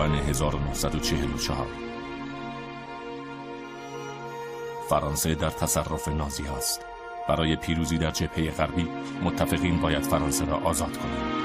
آبان 1944 فرانسه در تصرف نازی است. برای پیروزی در جبهه غربی متفقین باید فرانسه را آزاد کنند.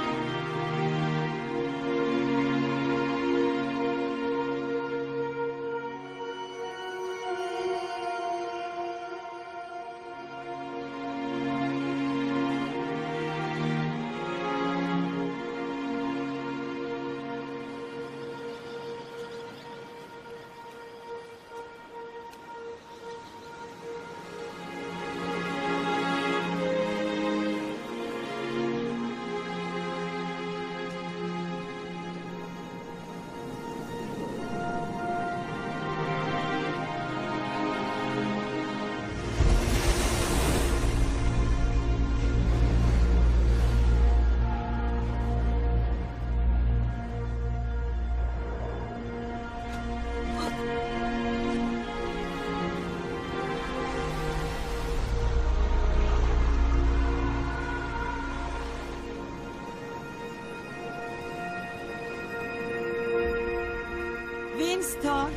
وینستون،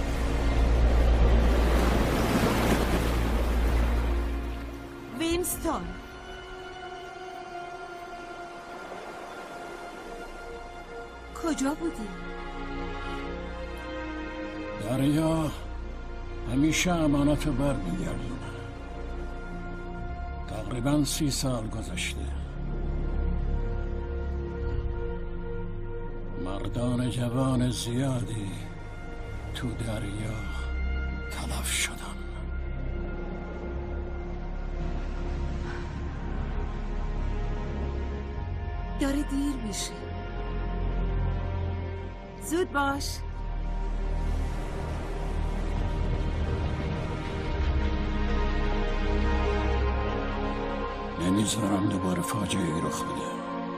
وینستون، کجا بودی؟ دریا همیشه امانت رو برمیگردونه. تقریبا 30 سال گذشته. مردان جوان زیادی تو دریا تلف شدن. داره دیر میشه. زود باش. نمیذارم دوباره فاجعه ای رخ بده.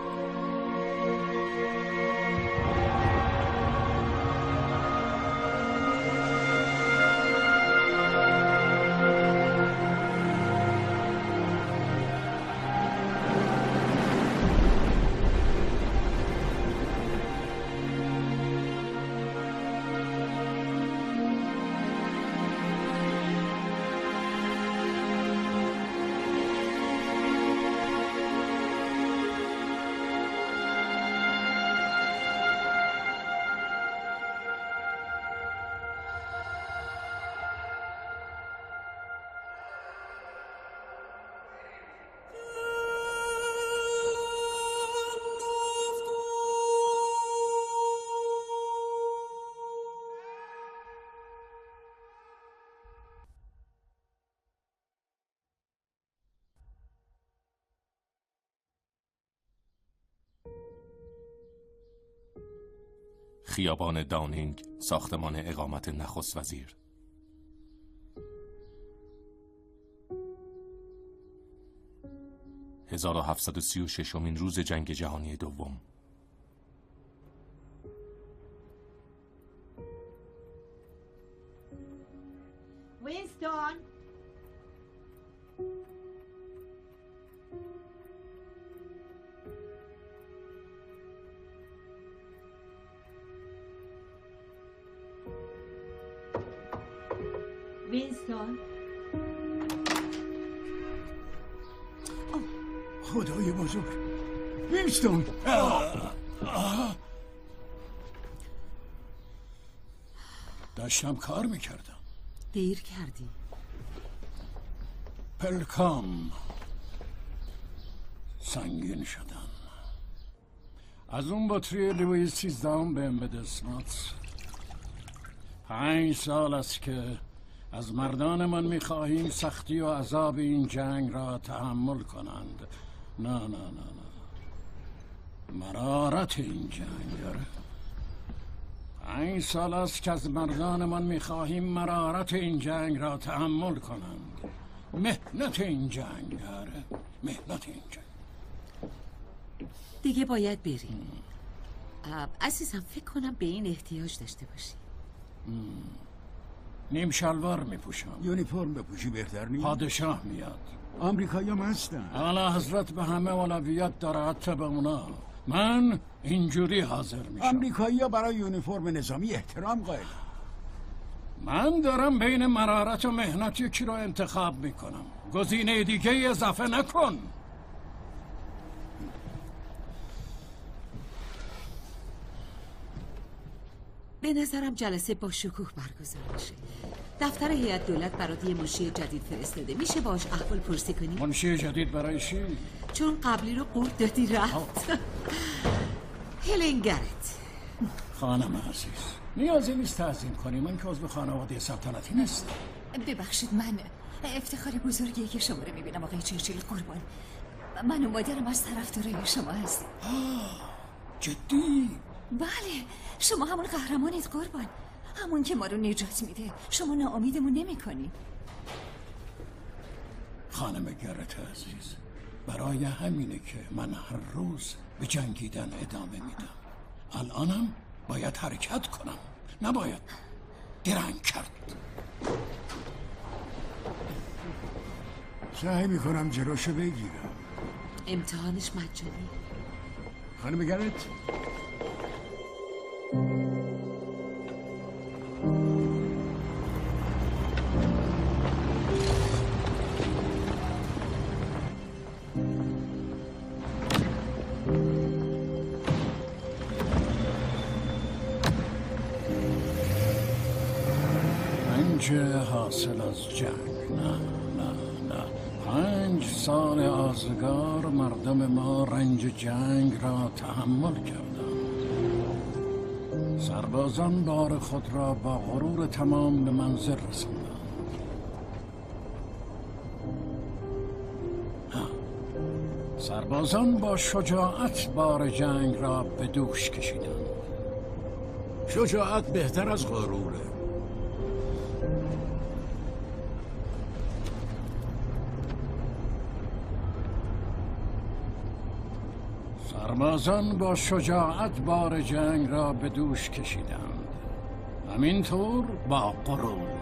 خیابان داونینگ، ساختمان اقامت نخست وزیر. « 1736مین روز جنگ جهانی دوم. وینستون، وینستون، خدای بزرگ. وینستون، داشتم کار میکردم. دیر کردی. پلکام سنگین شدن. از اون بطری لوئیس 13 بهم بده اسمات. 5 سال است که از مردانمان میخواهیم سختی و عذاب این جنگ را تحمل کنند. نه نه نه نه، مرارت این جنگ. 5 سال است که از مردانمان میخواهیم مرارت این جنگ را تحمل کنند. مهنت این جنگ، مهنت این جنگ. دیگه باید بریم. عزیزم فکر کنم به این احتیاج داشته باشی. نیم شلوار میپوشم. یونیفرم بپوشی بهتر نیست؟ پادشاه میاد. آمریکایی هم هستن. اعلی حضرت به همه اولویت داره، حتی به اونا. من اینجوری حاضر میشم. امریکایی‌ها برای یونیفرم نظامی احترام قائلن. من دارم بین مرارت و مهنت یکی رو انتخاب میکنم. گزینه دیگه اضافه نکن. به نظرم جلسه با شکوه برگزار میشه. دفتر هیئت دولت برات یه منشی جدید فرستاده. میشه باش احوال پرسی کنی؟ منشی جدید برای چی؟ چون قبلی رو قورت دادی رفت. هلن گرت. خانم عزیز، نیازی نیست تعظیم کنی. من که عضو خانواده سلطنتی نیستم. ببخشید، من افتخار بزرگیه که شما رو میبینم آقای چرچیل قربان. من و مادرم از طرفدارای شما هستیم. جدی؟ بله، شما همون قهرمانید قربان، همون که ما رو نجات میده. شما ناامیدمون نمی‌کنی. خانم گرت عزیز، برای همینه که من هر روز به جنگیدن ادامه میدم. الانم باید حرکت کنم، نباید درنگ کرد. سعی میکنم جلوشو بگیرم. امتحانش مجانی. خانم گرت، رنج حاصل از جنگ، نه 5 سال آزگار مردم ما رنج جنگ را تحمل کردند. سربازان بار خود را با غرور تمام به منزل رساندند. سربازان با شجاعت بار جنگ را به دوش کشیدند. شجاعت بهتر از غروره. سربازان با شجاعت بار جنگ را به دوش کشیدند، همینطور با غرور.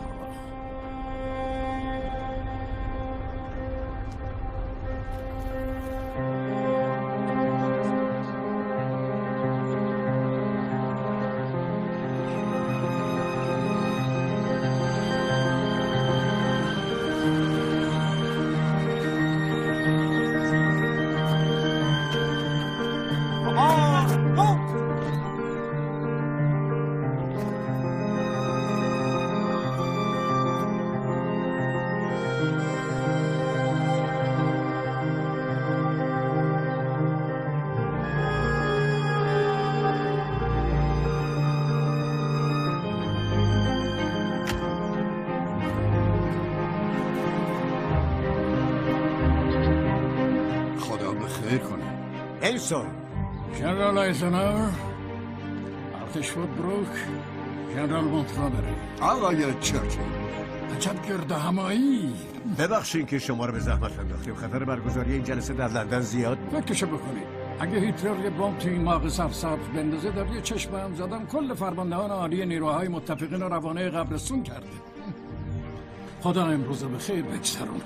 ژنرال آیزنهاور، ارتشفورد بروک، ژنرال مونتگومری. آقای چرچیل، عجب گردهمایی. ببخشید که شما رو به زحمت انداختیم. خطر برگزاری این جلسه در لندن زیاد. فکرشو بکنید اگه هیتلر یه بمب تو این ماغ سرسبز بندازه، در یه چشم هم زدم کل فرماندهان عالی نیروهای متفقین رو روانه قبرستون کرده. خدا امروز به خیر بگذرونه.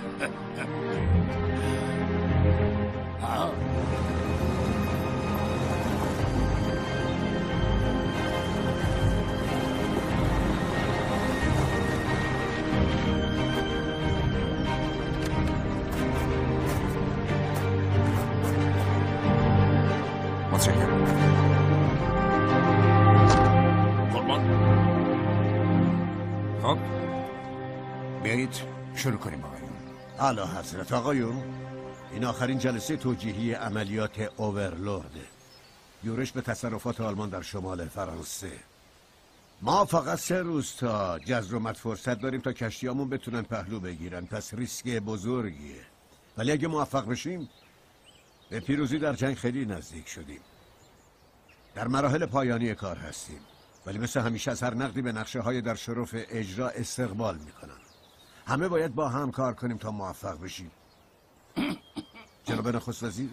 خب بیایید شروع کنیم آقایون. اعلی حضرت آقایون، این آخرین جلسه توجیهی عملیات اوورلورده، یورش به تصرفات آلمان در شمال فرانسه. ما فقط 3 روز تا جزر و مد فرصت داریم تا کشتیامون بتونن پهلو بگیرن، پس ریسک بزرگیه، ولی اگه موفق بشیم به پیروزی در جنگ خیلی نزدیک شدیم. در مراحل پایانی کار هستیم، ولی مثل همیشه از هر نقدی به نقشه های در شرف اجرا استقبال میکنن. همه باید با هم کار کنیم تا موفق بشیم. جناب نخست وزیر،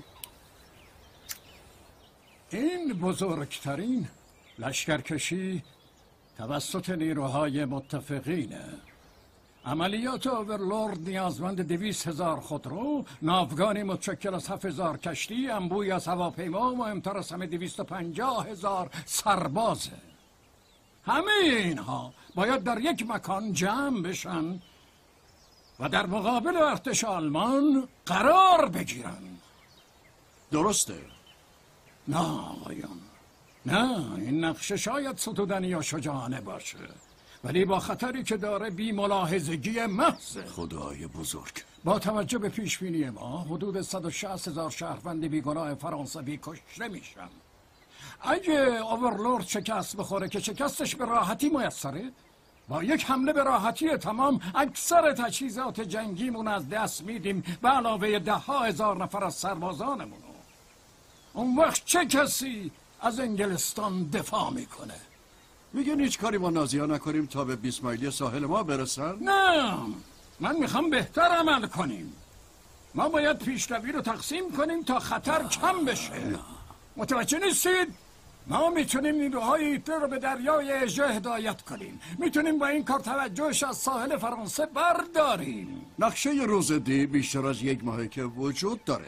این بزرگترین لشکرکشی توسط نیروهای متفقینه. عملیات اوورلورد نیازمند 200,000 خودرو، ناوگانی متشکل از 7,000 کشتی، انبوهی از هواپیما و مهمتر از همه 250,000 سربازه. همه اینها باید در یک مکان جمع بشن و در مقابل ارتش آلمان قرار بگیرن. درسته. نه آقایان، نه، این نقشه شاید ستودنی یا شجاعانه باشه، ولی با خطری که داره بی ملاحظگی محضه. خدای بزرگ. با توجه به پیشبینی ما حدود 160,000 شهروند بیگناه فرانسوی کشته میشن. اگه اوورلورد شکست بخوره که شکستش به راحتی میسره، با یک حمله به راحتی تمام اکثر تجهیزات جنگیمون از دست میدیم به علاوه 10,000 نفر از سربازانمون. اون وقت چه کسی از انگلستان دفاع میکنه؟ میگن هیچ کاری با نازی‌ها نکنیم تا به 20 مایلی ساحل ما برسن؟ نه، من میخوام بهتر عمل کنیم. ما باید پیشروی رو تقسیم کنیم تا خطر کم بشه. متوجه نیستید؟ ما میتونیم نیروهای هیتلر رو به دریای اژه هدایت کنیم. میتونیم با این کار توجهش از ساحل فرانسه برداریم. نقشه روز دی بیشتر از 1 ماهه که وجود داره.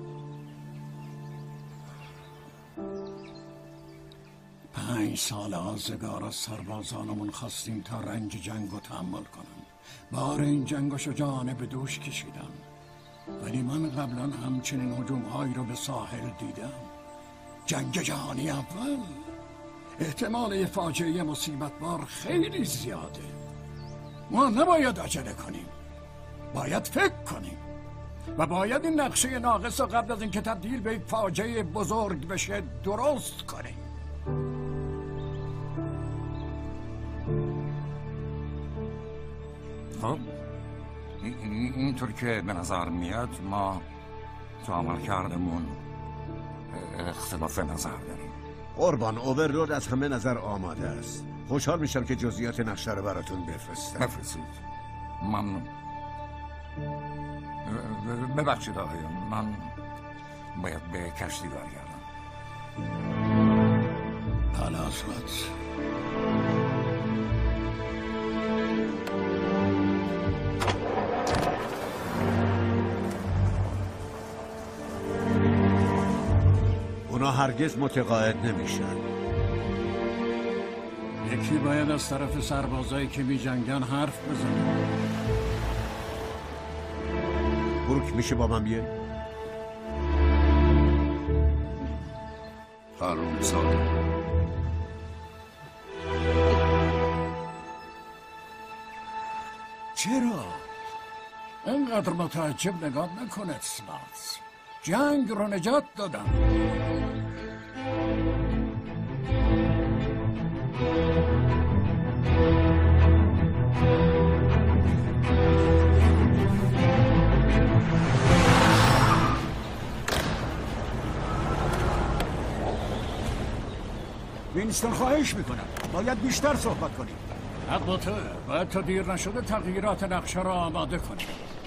5 سال آزگار از سربازانمون خواستیم تا رنج جنگ رو تحمل کنن. بار این جنگ و شجاعانه به دوش کشیدم، ولی من قبلا همچنین هجوم‌هایی رو به ساحل دیدم. جنگ جهانی اول، احتمال یه فاجعه مصیبت بار خیلی زیاده. ما نباید عجله کنیم، باید فکر کنیم و باید این نقشه ناقص رو قبل از اینکه تبدیل به یک فاجعه بزرگ بشه درست کنیم. خب اینطور که به نظر میاد ما تو عملکردمون اختلاف نظر داریم. قربان، اوورلورد از همه نظر آماده است. خوشحال میشم که جزئیات نقشه رو براتون بفرستم. بفرستید. من ببخشید آقایان، من باید به کشتی برگردم. حالا حضرت. اونا هرگز متقاعد نمیشن. یکی باید از طرف سربازایی که می جنگن حرف بزنه. بروک میشه با من بیای؟ حرومزاده. چرا؟ اینقدر متعجب نگاه نکنه سمارتس. جنگ رو نجات دادم. وینستون خواهش میکنم باید بیشتر صحبت کنیم. البته باید تا دیر نشده تغییرات نقشه را آماده کنیم.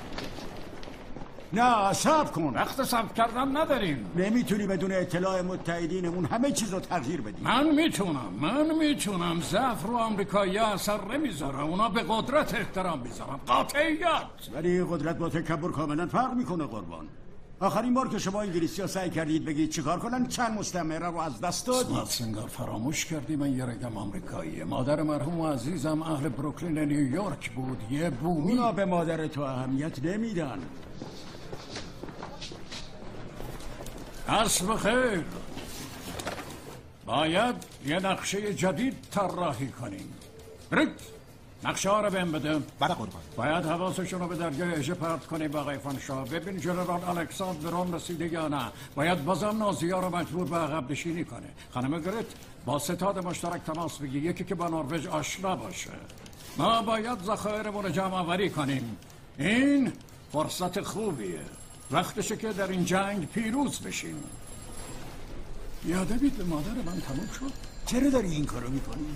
نه صبر کن. وقت صبر کردن نداریم. نمیتونی بدون اطلاع متحدینمون همه چیز رو تغییر بدی. من میتونم. ضعف رو آمریکایی اثر نمیذاره. اونا به قدرت احترام میذارن. قاطعیت. ولی قدرت با تکبر کاملا فرق میکنه قربان. آخرین بار که شما انگلیسی‌ها سعی کردید بگید چیکار کنن چند مستعمره رو از دست دادید. سنگار فراموش کردی من یه رگم آمریکاییه. مادر مرحوم عزیزم اهل بروکلین نیویورک بود. یه بومی. اونا به مادر تو اهمیت نمیدن. عصر خیر. باید یه نقشه جدید طراحی کنیم. بروک نقشه ها رو بهم بده. بله قربان. باید حواسشون رو به دریای اژه پرت کنیم با آقای فانشاه. ببین جنرال الکساندر به روم رسیده یا نه. باید بازم نازی‌ها رو مجبور به عقب نشینی کنه. خانم گرت با ستاد مشترک تماس بگی، یکی که با نروژ آشنا باشه. ما باید ذخایرمون رو جمع آوری کنیم. این فرصت خوبیه. وقتشه که در این جنگ پیروز بشیم. یاده بید به مادر من تموم شد. چرا داری این کارو میکنی؟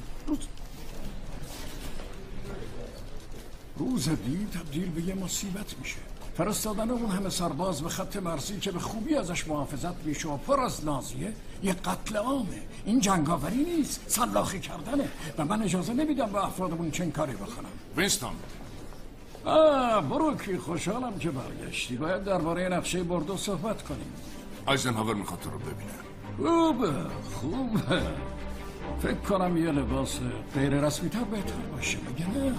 روز دی تبدیل به یه مصیبت میشه. فرستادن اون همه سرباز به خط مرزی که به خوبی ازش محافظت میشه و پر از نازیه یه قتل عامه. این جنگاوری نیست، سلاخی کردنه و من اجازه نمیدم به افرادمون چنین کاری بکنم. وینستون بروکی، خوشحالم که برگشتی. باید درباره نقشه بردو صحبت کنیم. آیزنهاور میخواد تو رو ببینه. خوبه. فکر کنم یه لباس غیر رسمی تر بهتر باشه، میگه نه؟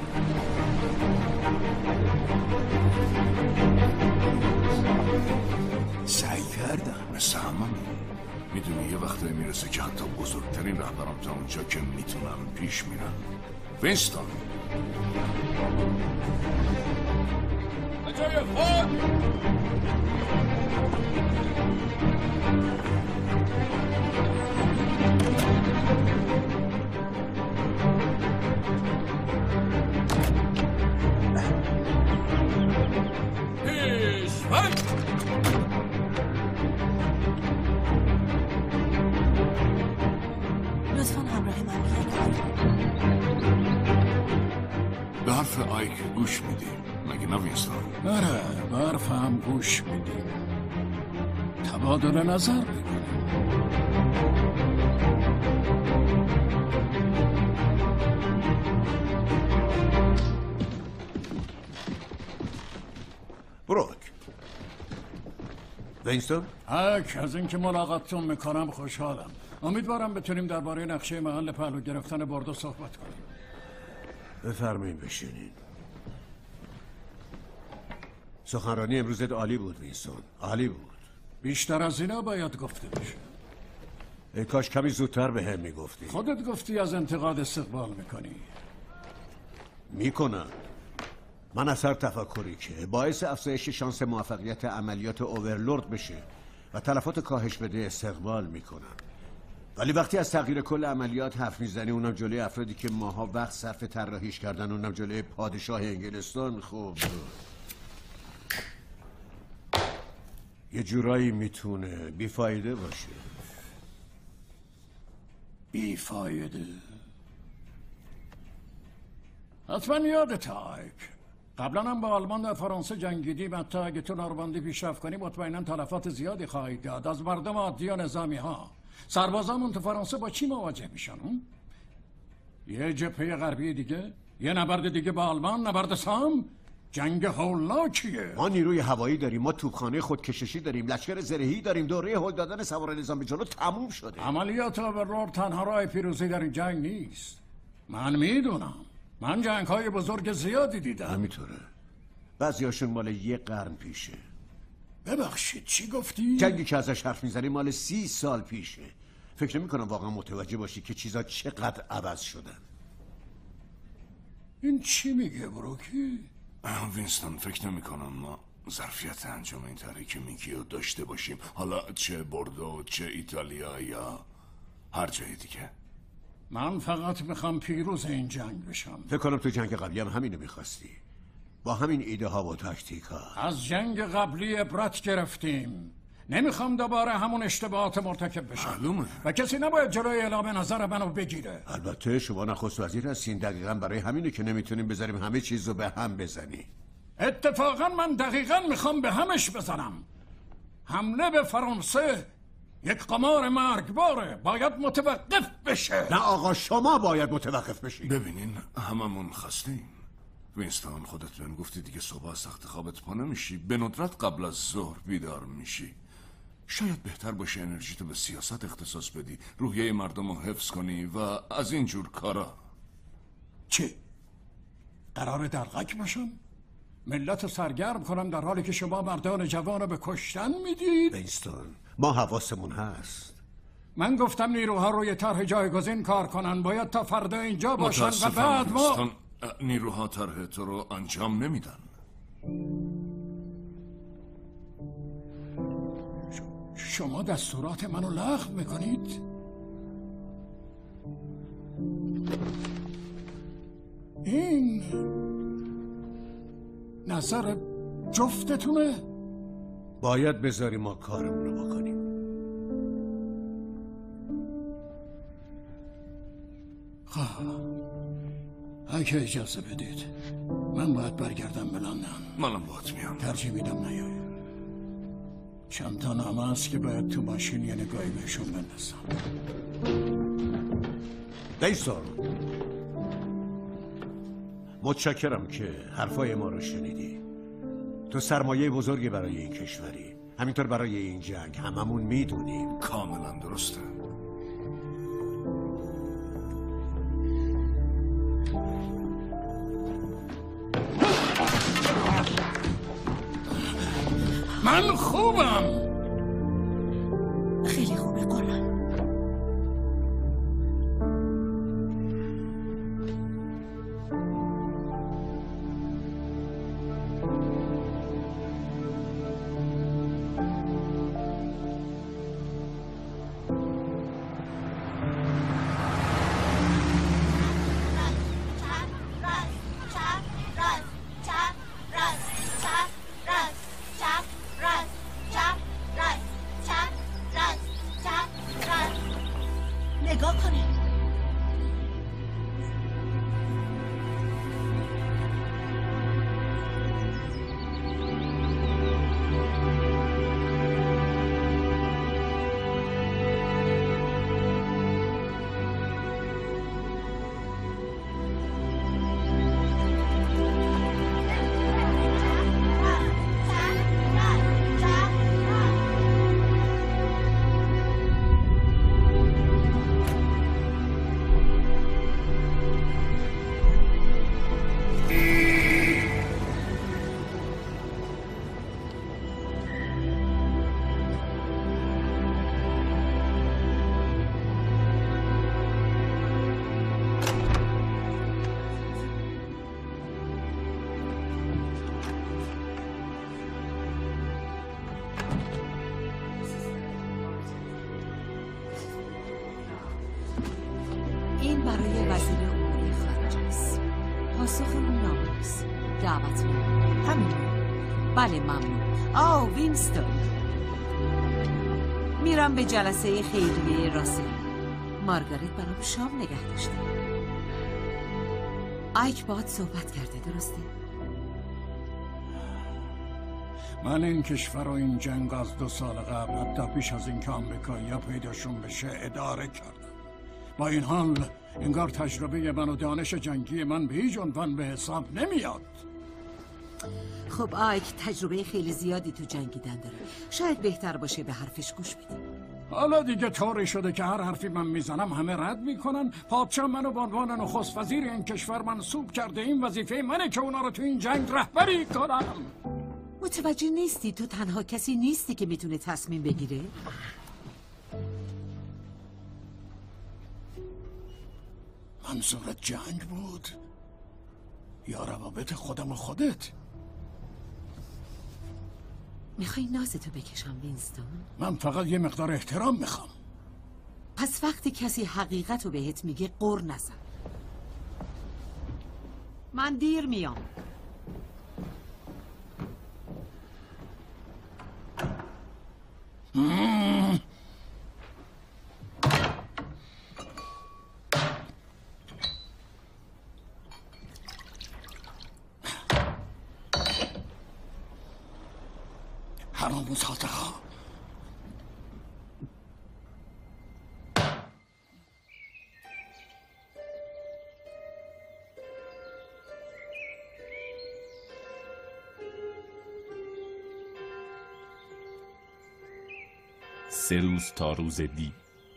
سعی کردم مثل همه. میدونی یه وقتی میرسه که حتی بزرگترین رهبران تا اونجا که میتونم پیش میرن. وینستون به جای خود. لطفاً همراه من بیاید. به حرف آیک گوش میدیم مگه نه وینستون؟ آره، به حرف هم گوش میدیم. تبادل نظر میکنیم. بروک. وینستون؟ از اینکه ملاقاتتون میکنم خوشحالم. امیدوارم بتونیم درباره نقشه محل پهلو گرفتن بردو صحبت کنیم. بفرمایید بشینین. سخنرانی امروزت عالی بود وینستون، عالی بود. بیشتر از اینا باید گفته بشه. ای کاش کمی زودتر به هم میگفتی. خودت گفتی از انتقاد استقبال میکنی. میکنم. من از هر تفکری که باعث افزایش شانس موفقیت عملیات اوورلورد بشه و تلفات کاهش بده استقبال میکنم. ولی وقتی از تغییر کل عملیات حرف میزنی، اونم جلوی افرادی که ماها وقت صرف طراحیش کردن، اونم جلوی پادشاه انگلستان، خوب یه جورایی میتونه بیفایده باشه. بیفایده؟ حتما یادت آیک، قبلا هم با آلمان در فرانسه جنگیدیم. حتی اگه تو نورماندی پیشرفت کنی مطمئنا تلفات زیادی خواهید داد از مردم عادی و نظامی ها. سربازامون تو فرانسه با چی مواجه میشن؟ یه جبهه غربی دیگه؟ یه نبرد دیگه با آلمان؟ نبرد سام؟ جنگ هولناکیه. ما نیروی هوایی داریم، ما توپخانه خودکششی داریم، لشکر زرهی داریم. دوره هل دادن سوار نظام به جلو تموم شده. عملیات اوورلورد تنها راه پیروزی در این جنگ نیست. من میدونم، من جنگ‌های بزرگ زیادی دیدم. همینطوره. بعضیاشون مال یه قرن پیشه. ببخشید چی گفتی؟ جنگی که ازش حرف میزنی مال 30 سال پیشه. فکر نمی‌کنم واقعا متوجه باشی که چیزا چقدر عوض شدن. این چی میگه بروکی؟ وینستون فکر نمی‌کنم ما ظرفیت انجام این طرحی که میگی رو داشته باشیم، حالا چه بردو چه ایتالیا یا هر جای دیگه. من فقط میخوام پیروز این جنگ بشم. فکر کنم تو جنگ قبلی هم همینو میخواستی، با همین ایده ها و تاکتیک ها. از جنگ قبلی عبرت گرفتیم. نمیخوام دوباره همون اشتباهات مرتکب بشم. معلومه. و کسی نباید جلوی اعلام نظر منو بگیره. البته شما نخست وزیر هستین، دقیقا برای همینه که نمیتونیم بذاریم همه چیز رو به هم بزنی. اتفاقا من دقیقا میخوام به همش بزنم. حمله به فرانسه یک قمار مرگباره، باید متوقف بشه. نه آقا، شما باید متوقف بشید. ببینین هممون خستیم. وینستون خودت بهم گفتی دیگه صبح از تخت خوابت پا نمیشی، به ندرت قبل از ظهر بیدار میشی. شاید بهتر باشه انرژیتو به سیاست اختصاص بدی، روحیه مردم رو حفظ کنی و از این جور کارا. چه؟ قرار دلغک باشم؟ ملت سرگرم کنم در حالی که شما مردان جوان رو به کشتن میدید؟ وینستون ما حواسمون هست. من گفتم نیروها روی طرح جایگزین کار کنن، باید تا فردا اینجا باشن و بعد ما نیروها طرح تو رو انجام نمیدن. شما دستورات منو لغو میکنید؟ این نظر جفتتونه؟ باید بذاری ما کارمون رو بکنیم. اگه اجازه بدید من باید برگردم به لندن. منم باهات میام. ترجیح میدم نیایی. چند تا نامه هست که باید تو ماشین یه نگاهی بهشون بندازم. وینستون متشکرم که حرفای ما رو شنیدی. تو سرمایه بزرگی برای این کشوری، همینطور برای این جنگ، هممون میدونیم. کاملا درسته. من خوبم. خیلی خوبه قربان. این برای وزیر امور خارجه است. پاسخ اون نامه است. دعوت نامه. همین. بله ممنون. وینستون. میرم به جلسه خیریه راسل. مارگاریت برام شام نگه داشته. آیک باهات صحبت کرده درسته؟ من این کشور و این جنگ از 2 سال قبل، حتی پیش از اینکه آمریکایی‌ها پیداشون بشه، اداره کردم. با این حال انگار تجربه من و دانش جنگی من به هیچ عنوان به حساب نمیاد. خب آیک تجربه خیلی زیادی تو جنگیدن داره. شاید بهتر باشه به حرفش گوش بدیم. حالا دیگه طوری شده که هر حرفی من میزنم همه رد میکنن. پادشاه منو به عنوان نخست وزیر این کشور منصوب کرده. این وظیفه منه که اونا رو تو این جنگ رهبری کنم. متوجه نیستی تو تنها کسی نیستی که میتونه تصمیم بگیره؟ منظورت جنگ بود؟ یا روابط خودم و خودت؟ میخوای نازتو بکشم وینستون؟ من فقط یه مقدار احترام میخوام. پس وقتی کسی حقیقت رو بهت میگه قر نزن. من دیر میام. حرامزاده ها. سه روز تا روز دی.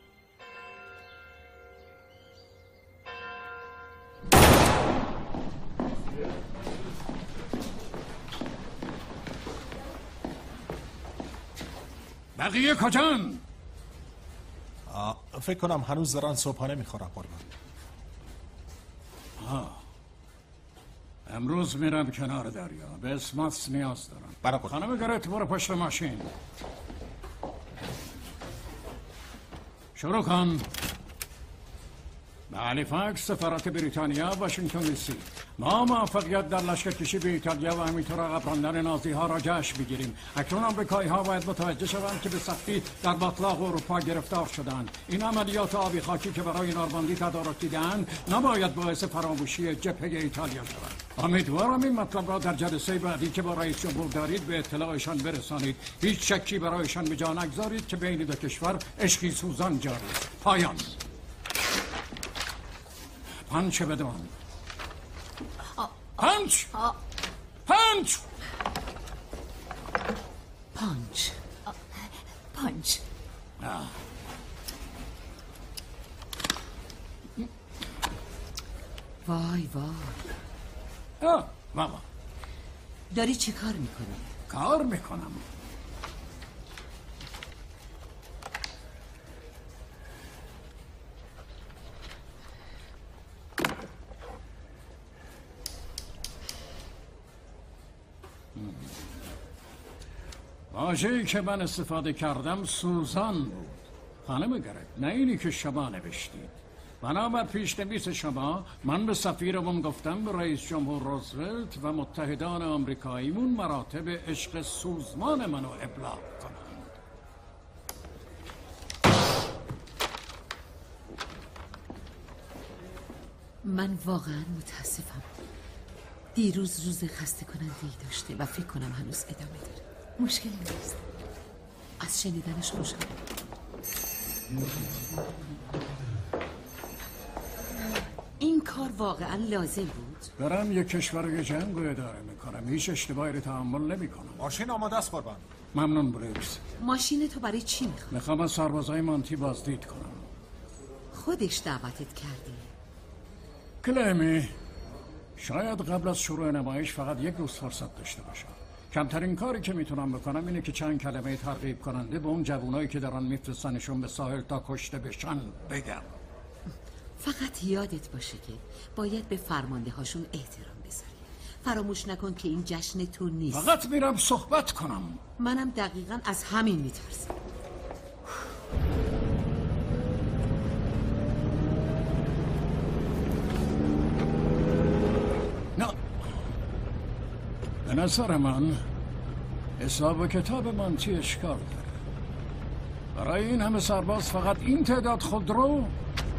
بقیه کجان؟ فکر کنم هنوز دارن صبحانه میخورن قربان. امروز میرم کنار دریا. به اسماس نیاز دارم. خانم گرت برو پشت ماشین. شروع کن. به هالیفاکس سفارت بریتانیا واشنگتن دی سی. ما موفقیت در لشکرکشی به ایتالیا و همینطور عقب راندن نازی ها را جشن بگیریم. اکنون آمریکایی ها باید متوجه شوند که به سختی در باطلاق اروپا گرفتار شدند. این عملیات آبی خاکی که برای نورماندی تدارک دیده‌اند نباید باعث فراموشی جبهه ایتالیا شود. امیدوارم این مطلب را در جلسه بعدی که با رئیس جمهور دارید به اطلاعشان برسانید. هیچ شکی برایشان به جا نگذارید که بین دو کشور عشقی سوزان جاری است. پایان. پنچه بدون. پنج پنج پانچ پانچ. وای بابا داری چی کار میکنی؟ کار میکنم. واژه‌ای که من استفاده کردم سوزان بود خانم گرگ، نه اینی که شما نوشتید. بنابر پیشنویس شما من به سفیرمون گفتم به رئیس جمهور روزولت و متحدان آمریکاییمون مراتب عشق سوزمان منو ابلاغ کنند. من واقعا متاسفم. دیروز روز خسته کننده‌ای داشته و فکر کنم هنوز ادامه داره. مشکلی نیست. از شنیدنش خوشم. این کار واقعا لازم بود. دارم یک کشور جنگ رو اداره میکنم. هیچ اشتباهی رو تحمل نمیکنم. ماشین آماده است قربان. ممنون بریکس. ماشین تو برای چی میخواد؟ میخوام از سربازای مانتی بازدید کنم. خودش دعوتت کرده. کلمی شاید قبل از شروع نمایش فقط یک روز فرصت داشته باشم. کمترین کاری که میتونم بکنم اینه که چند کلمه ترغیب کننده به اون جوانایی که دارن میفرستنشون به ساحل تا کشته بشن بگم. فقط یادت باشه که باید به فرمانده هاشون احترام بذاری. فراموش نکن که این جشن تو نیست. فقط میرم صحبت کنم. منم دقیقاً از همین میترسم. نه، به نظر من حساب و کتاب مانتی اشکال داره. برای این همه سرباز فقط این تعداد خودرو؟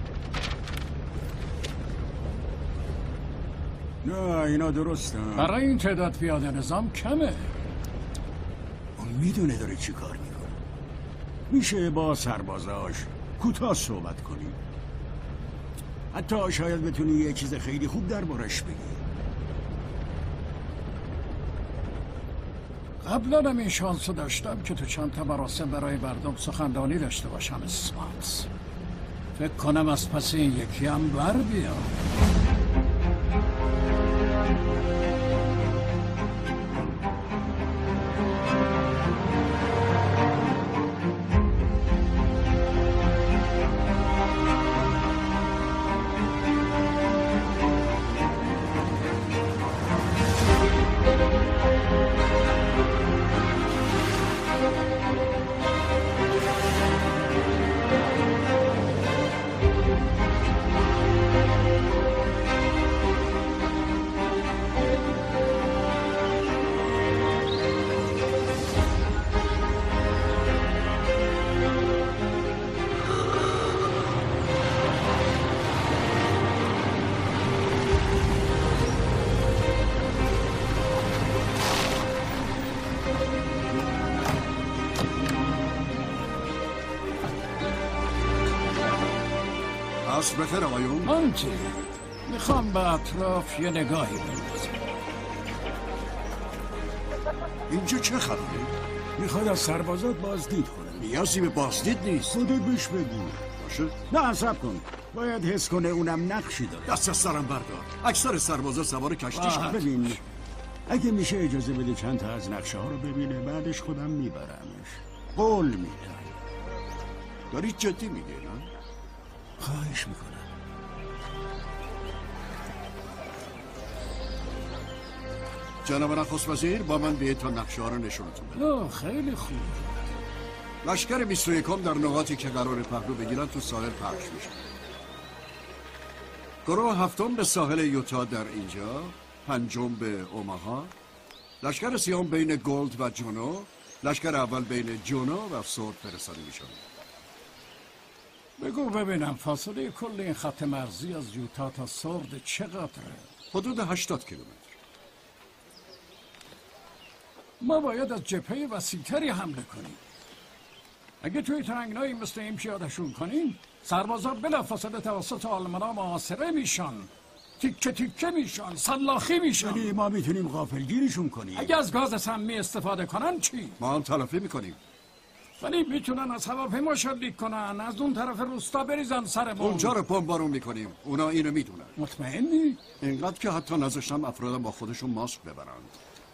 نه اینا درسته. برای این تعداد پیاده نظام کمه. اون میدونه داره چی کار میکنه. میشه با سربازاش کوتاه صحبت کنی. حتی شاید بتونی یه چیز خیلی خوب دربارش بگی. قبلا هم این شانس داشتم که تو چند تا مراسم برای مردم سخنرانی داشته باشم. اسمات فکر کنم از پس این یکی هم بر بیام. بخیر آقایون. مانتی میخوام به اطراف یه نگاهی بندازم. اینجا چه خبره؟ میخواد از سربازات بازدید کنه. نیازی به بازدید نیست. خودت بهش بگو. باشه؟ نه صبر کن. باید حس کنه اونم نقشی داره. دست از سرم بردار. اکثر سربازا سوار کشتیش. ببین اگه میشه اجازه بده چند تا از نقشه ها رو ببینه، بعدش خودم میبرمش. قول میدم. داری جدی میگی نه؟ خواهش میکنم. جناب نخست وزیر با من بیاید تا نقشه ها رو نشونتون بدم. خیلی خوب. لشکر 21 در نقاطی که قرار پهلو بگیرن تو ساحل پخش میشن. گروه هفتم به ساحل یوتا در اینجا، پنجم به اوماها، لشکر سیام بین گولد و جونو، لشکر اول بین جونو و سورد فرستاده میشن. بگو ببینم فاصله کل این خط مرزی از یوتا تا سورد چقدره؟ حدود 80 کیلومتر. ما باید از جبهه وسیع‌تری حمله کنیم. اگه توی تنگنایی مثل این پیاده‌شون کنیم، سربازا بلافاصله توسط آلمانا محاصره میشن. تیکه تیکه میشن، سلاخی میشن. ولی ما میتونیم غافلگیرشون کنیم. اگه از گاز سمی استفاده کنن چی؟ ما هم تلافی میکنیم. ولی میتونن از هواپیما شلیک کنن، از اون طرف روستا بریزن سرمون. اونجا رو بمبارون میکنیم. اونا اینو میدونن. مطمئنی؟ اینقدر که حتی نذاشتم افرادم با خودشون ماسک ببرند.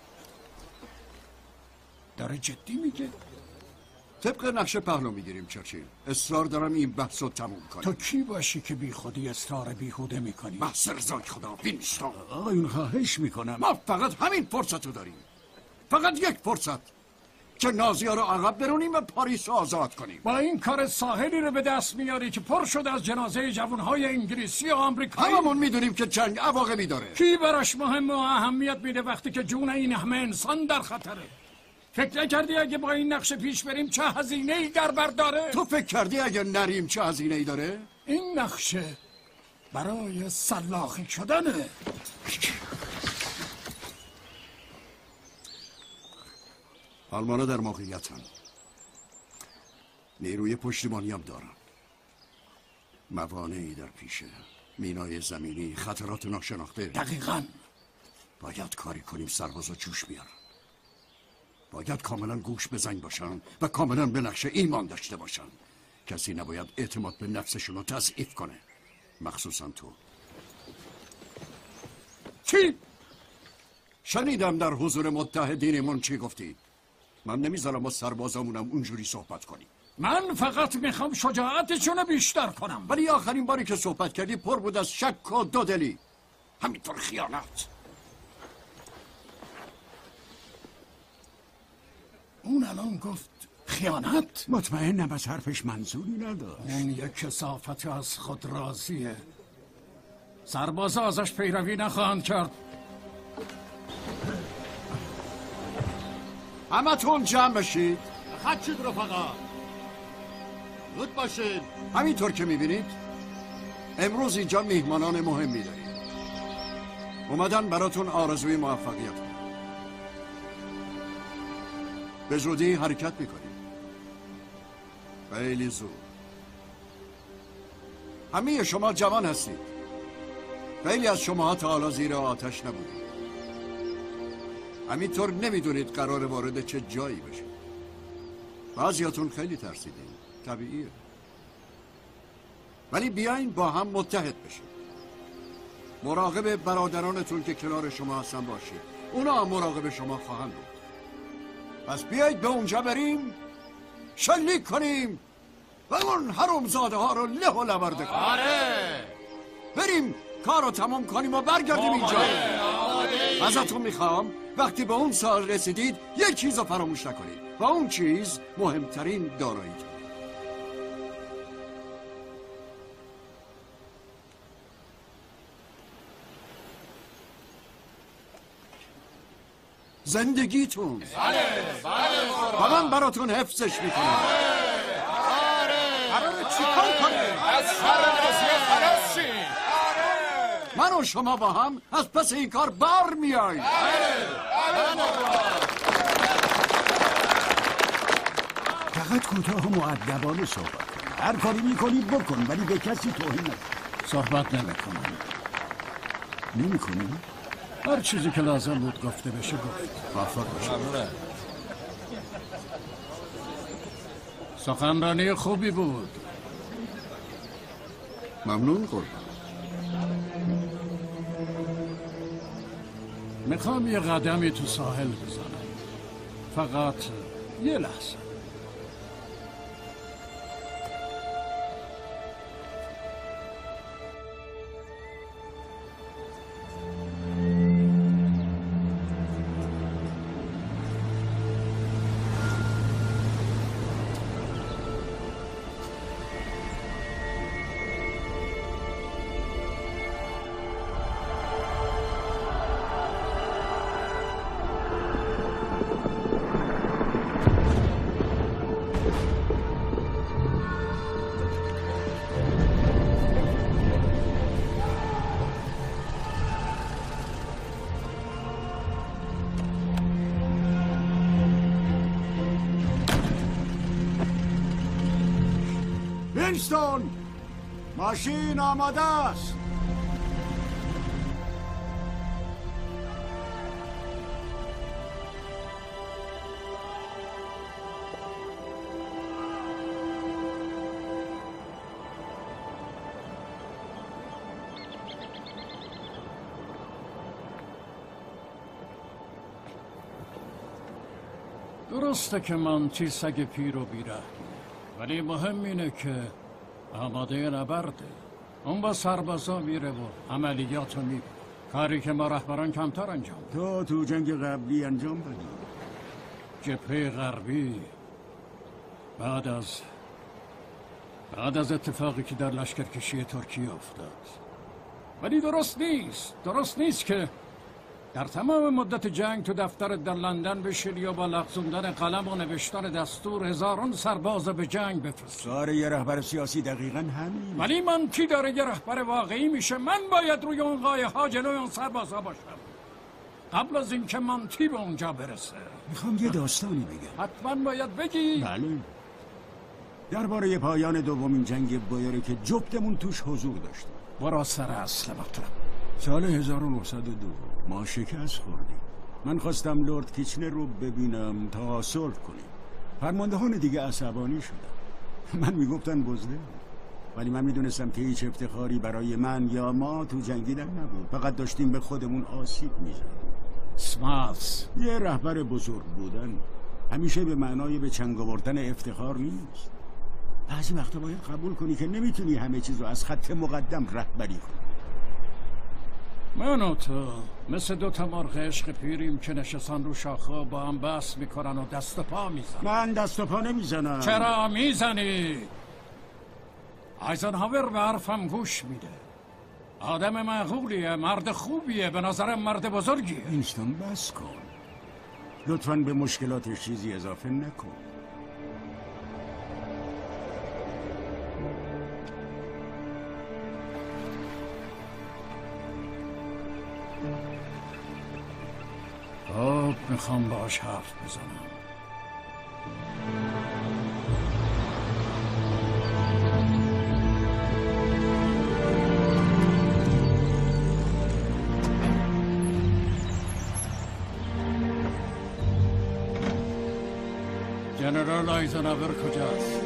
داره جدی میگه؟ طبق نقشه پهلو میگیریم چرچیل. اصرار دارم این بحث رو تموم کنیم. تو کی باشی که بی خودی اصرار بیهوده میکنی؟ بحث رضای خدا وینستون. آقایون خواهش میکنم. ما فقط همین فرصت رو داریم. فقط یک فرصت که نازی‌ها رو عقب برونیم و پاریس رو آزاد کنیم. با این کار ساحلی رو به دست میاری که پر شده از جنازه جوانهای انگلیسی و آمریکایی. هممون میدونیم که جنگ عواقبی داره. کی براش مهم و اهمیت میده وقتی که جون این همه انسان در خطره؟ فکر نکردی اگه با این نقشه پیش بریم چه هزینه‌ای در بر داره؟ تو فکر کردی اگه نریم چه هزینه‌ای داره؟ این نقشه برای سلاخی شدنه. آلمانا در موقعیتن. نیروی پشتیبانی هم دارن. موانعی در پیشه. مینای زمینی، خطرات ناشناخته. دقیقاً. باید کاری کنیم سربازا جوش بیارن. باید کاملا گوش به زنگ باشن و کاملا به نقشه ایمان داشته باشن. کسی نباید اعتماد به نفسشون رو تضعیف کنه، مخصوصا تو. چی؟ شنیدم در حضور متحدینمون چی گفتی. من نمیذارم با سربازامونم اونجوری صحبت کنی. من فقط میخوام شجاعتشون رو بیشتر کنم. ولی آخرین باری که صحبت کردی پر بود از شک و دودلی. همینطور خیانت. اون الان گفت خیانت؟ مطمئنم از حرفش منظوری نداشت. این یک کثافت از خود راضیه. سربازا ازش پیروی نخواهند کرد. همتون جمع بشید. خط شد رفقا. زود باشید. همینطور که میبینید امروز اینجا میهمانان مهمی داریم. اومدن براتون آرزوی موفقیت کنن. به زودی حرکت میکنیم. خیلی زود. همه شما جوان هستید. خیلی از شما تا حالا زیر آتش نبودید. همینطور نمیدونید قرار وارد چه جایی بشید. بعضیاتون خیلی ترسیدین. طبیعیه. ولی بیاین با هم متحد بشید. مراقب برادرانتون که کنار شما هستن باشید. اونا هم مراقب شما خواهند بود. پس بیایید به اونجا بریم، شلیک کنیم و اون حرومزاده ها رو له و لورده کنیم. آره. بریم کار رو تمام کنیم و برگردیم اینجا. ازتون میخوام وقتی به اون سال رسیدید یک چیز رو فراموش نکنید و اون چیز مهمترین داراییتون. زندگیتون. و من براتون حفظش میکنم. قراره چیکار کنیم؟ از سربازی خلاص شیم. من و شما با هم از پس این کار بر میاییم. فقط کوتاه و مؤدبانه صحبت کن. هر کاری میکنی بکن ولی به کسی توهین نکن. صحبت نمیکنم. نمیکنی؟ هر چیزی که لازم بود گفته بشه گفت. موفق باشید. سخنرانی خوبی بود. ممنون قربان. میخوام یه قدمی تو ساحل بزنم. فقط یه لحظه. وینستون، ماشین آماده است. درسته که مانتی سگ پیر و بیره، ولی مهم اینه که آماده نبرده. اون با سربازا میره و عملیاتو میبره، کاری که ما رهبران کمتر انجام دادیم. تو جنگ قبلی انجام دادی. جبهه غربی بعد از اتفاقی که در لشکرکشی ترکیه افتاد. ولی درست نیست که در تمام مدت جنگ تو دفتر در لندن بشینی و با لغزوندن قلم و نوشتن دستور هزاران سرباز به جنگ بفرستی. کار یه رهبر سیاسی دقیقاً همین. ولی من کی داره یه رهبر واقعی میشه؟ من باید روی اون قایه ها جلوی اون سربازها باشم قبل از اینکه مانتی به اونجا برسه. میخوام یه داستانی بگم. حتما باید بگی. بله. درباره پایان دومین جنگ بویره که جفتمون توش حضور داشتیم. برو سر اصل مطلب. سال 1902 ما شکست خوردیم. من خواستم لرد کیچنر رو ببینم تا صلح کنیم. فرماندهان دیگه عصبانی شدن. من میگفتن بزدل، ولی من میدونستم که هیچ افتخاری برای من یا ما تو جنگیدن نبود. فقط داشتیم به خودمون آسیب میزدیم. سمالز یه رهبر بزرگ بودن همیشه به معنای به چنگ آوردن افتخار نیست. بعضی وقتا باید قبول کنی که نمیتونی همه چیز رو از خط مقدم رهبری کنی. من و تو مثل دو تا مرغ عشق پیریم که نشستن رو شاخه با هم بحث میکنن و دست و پا میزنن. من دست و پا نمیزنم. چرا میزنی؟ آیزنهاور به حرفم گوش میده. آدم معقولیه، مرد خوبیه، به نظرم مرد بزرگیه. اینستون بس کن، لطفاً به مشکلاتش چیزی اضافه نکن. میخوام باش حرف بزنم. جنرال آیزنهاور کجاست؟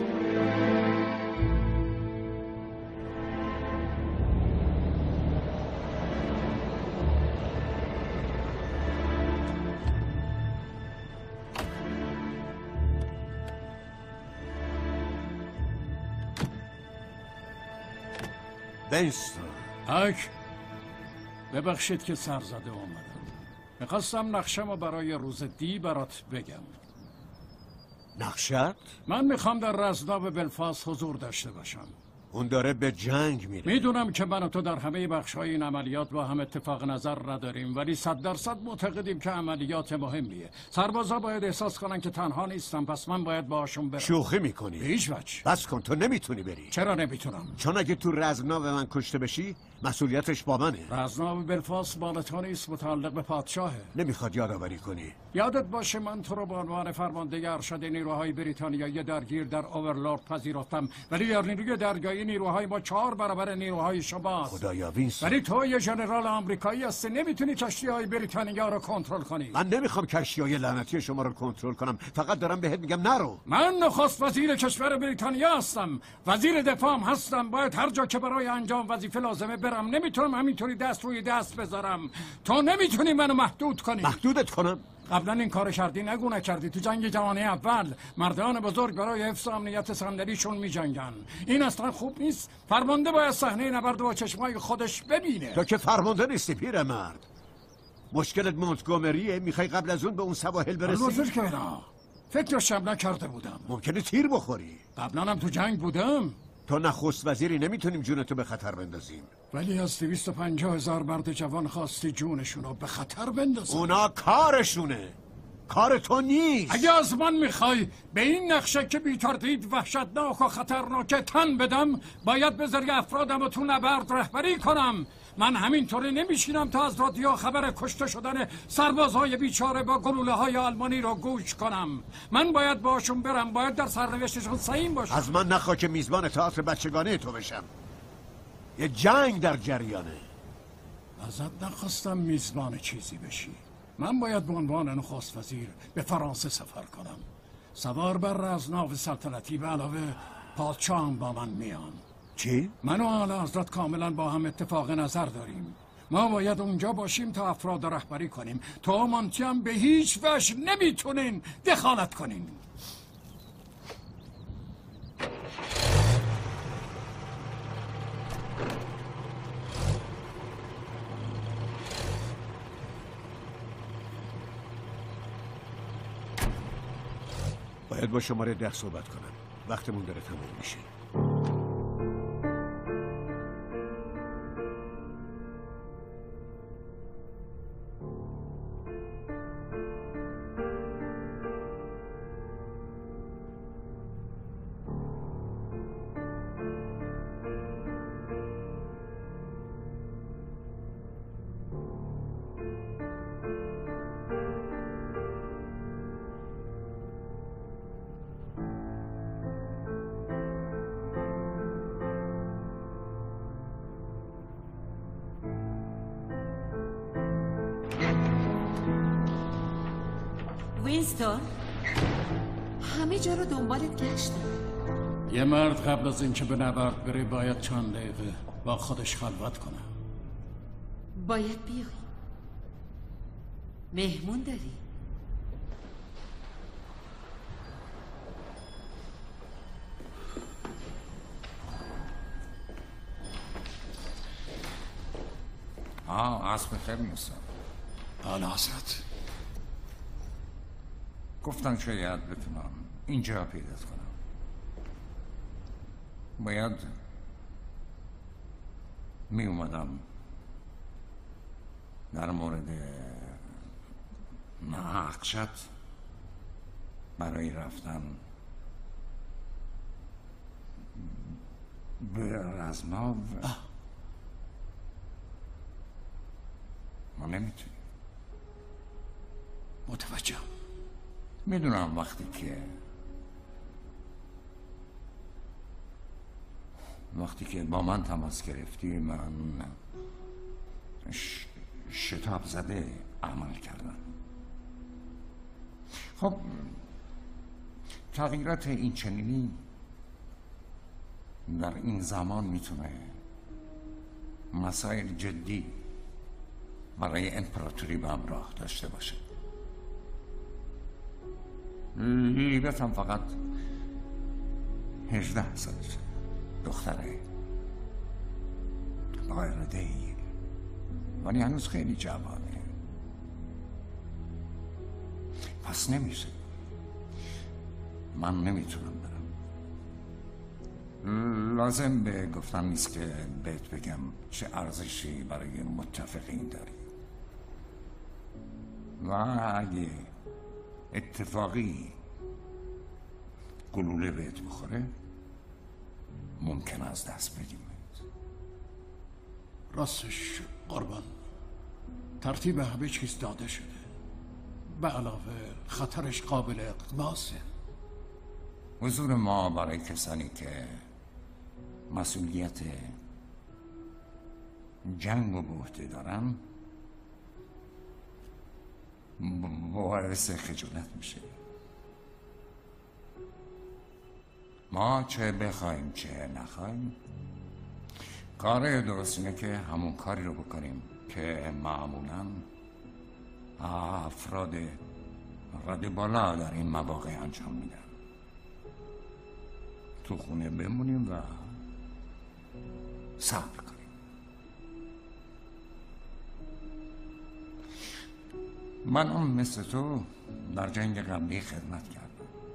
بنستون. هک ببخشید که سرزده اومدم. میخواستم نقشه‌مو برای روز دی برات بگم. نقشت؟ من میخوام در رزناو بلفاست حضور داشته باشم. اون داره به جنگ میره. میدونم که من و تو در همه بخش‌های این عملیات با هم اتفاق نظر نداریم، ولی 100% معتقدیم که عملیات مهمیه. سربازا باید احساس کنن که تنها نیستم، پس من باید باهاشون برم. شوخی میکنی؟ به هیچ وجه. بس کن، تو نمیتونی بری. چرا نمیتونم؟ چون اگه تو رزمناو من کشته بشی مسئولیتش با منه. رزمناو بلفاست مال تو نیست، متعلق به پادشاهه. نمیخواد یادآوری کنی. یادت باشه من تو رو به عنوان فرمانده ارشد نیروهای بریتانیایی درگیر در اوورلورد پذیرفتم، ولی در نیروی درگاهی نیروهای ما 4 برابر نیروهای شماست. خدایا وینستون، ولی تو یه ژنرال آمریکایی هستی، نمیتونی کشتی‌های بریتانیا رو کنترل کنی. من نمیخوام کشتی‌های لعنتی شما رو کنترل کنم، فقط دارم بهت میگم نرو. من نخست وزیر کشور بریتانیا هستم، وزیر دفاعم هستم، باید هر جا که برای انجام وظیفه لازمه برم. نمیتونم همینطوری دست روی دست بذارم. تو نمیتونی منو محدود کنی. محدودت کنم؟ قبلا این کار کردی، نگو نکردی. تو جنگ جهانی اول مردان بزرگ برای حفظ امنیت صندلیشون میجنگن. این اصلا خوب نیست. فرمانده باید صحنه نبرد با چشمای خودش ببینه. تو که فرمانده نیستی پیرمرد. مشکلت مونتگومریه، میخوای قبل از اون به اون سواحل برسی؟ بزرگ که نه، فکرشم نکرده بودم. ممکنه تیر بخوری. قبلا هم تو جنگ بودم. تو نخست وزیری، نمیتونیم جونتو به خطر بندازیم. ولی از 250,000 مرد جوان خواستی جونشونو به خطر بندازن. اونا کارشونه، کار تو نیست. اگه از من میخوای به این نقشه که بی تردید وحشتناک و خطرناک تن بدم، باید بذاری افرادم رو تو نبرد رهبری کنم. من همینطوری نمیشینم تا از رادیو خبر کشته شدن سربازهای بیچاره با گلوله‌های آلمانی رو گوش کنم. من باید باشون برم، باید در سرنوشتشون سهیم باشم. از من نخوا که میزبان تئاتر بچگانه تو بشم. یه جنگ در جریانه. ازت نخواستم میزبان چیزی بشی. من باید به عنوان نخست وزیر به فرانسه سفر کنم، سوار بر رزناو سلطنتی، به علاوه پادشاه هم با من میان. چی؟ من و اعلی حضرت کاملا با هم اتفاق نظر داریم. ما باید اونجا باشیم تا افراد رهبری کنیم. تو مانتی هم به هیچ وجه نمیتونین دخالت کنین. باید با شماره 10 صحبت کنم. وقتمون داره تموم میشه. وینستون، همه جا رو دنبالت گشتم. یه مرد قبل از اینکه به نبرد بره باید چند دقیقه با خودش خلوت کنه. باید بیای. مهمون داری؟ عصر بخیر نیستم. حالا حضرت گفتن شاید بتونم اینجا پیدات کنم. باید می اومدم در مورد نقشت برای رفتن به رزماو ما نمیتونیم. متوجه. میدونم وقتی که با من تماس گرفتی من شتاب زده عمل کردم. خب تغییرات این چنینی در این زمان میتونه مسائل جدی برای امپراتوری به همراه داشته باشه. لیلیبت هم فقط 18 سالشه، دختره غیرده‌ای، ولی هنوز خیلی جوانه. پس نمیشه، من نمیتونم برم. لازم به گفتن نیست که بهت بگم چه ارزشی برای متفقین داری و اگه اتفاقی گلوله بهت بخوره ممکن از دست بدیم. راستش قربان، ترتیب همه چیز داده شده، به علاوه خطرش قابل اقتباسه. حضور ما برای کسانی که مسئولیت جنگ و به عهده دارن باعث خجالت میشه. ما چه بخوایم چه نخوایم کار درست اینه که همون کاری رو بکنیم که معمولاً افراد رده بالا در این مواقع انجام میدن. تو خونه بمونیم و صبر کنیم. من هم مثل تو در جنگ قبلی خدمت کردم،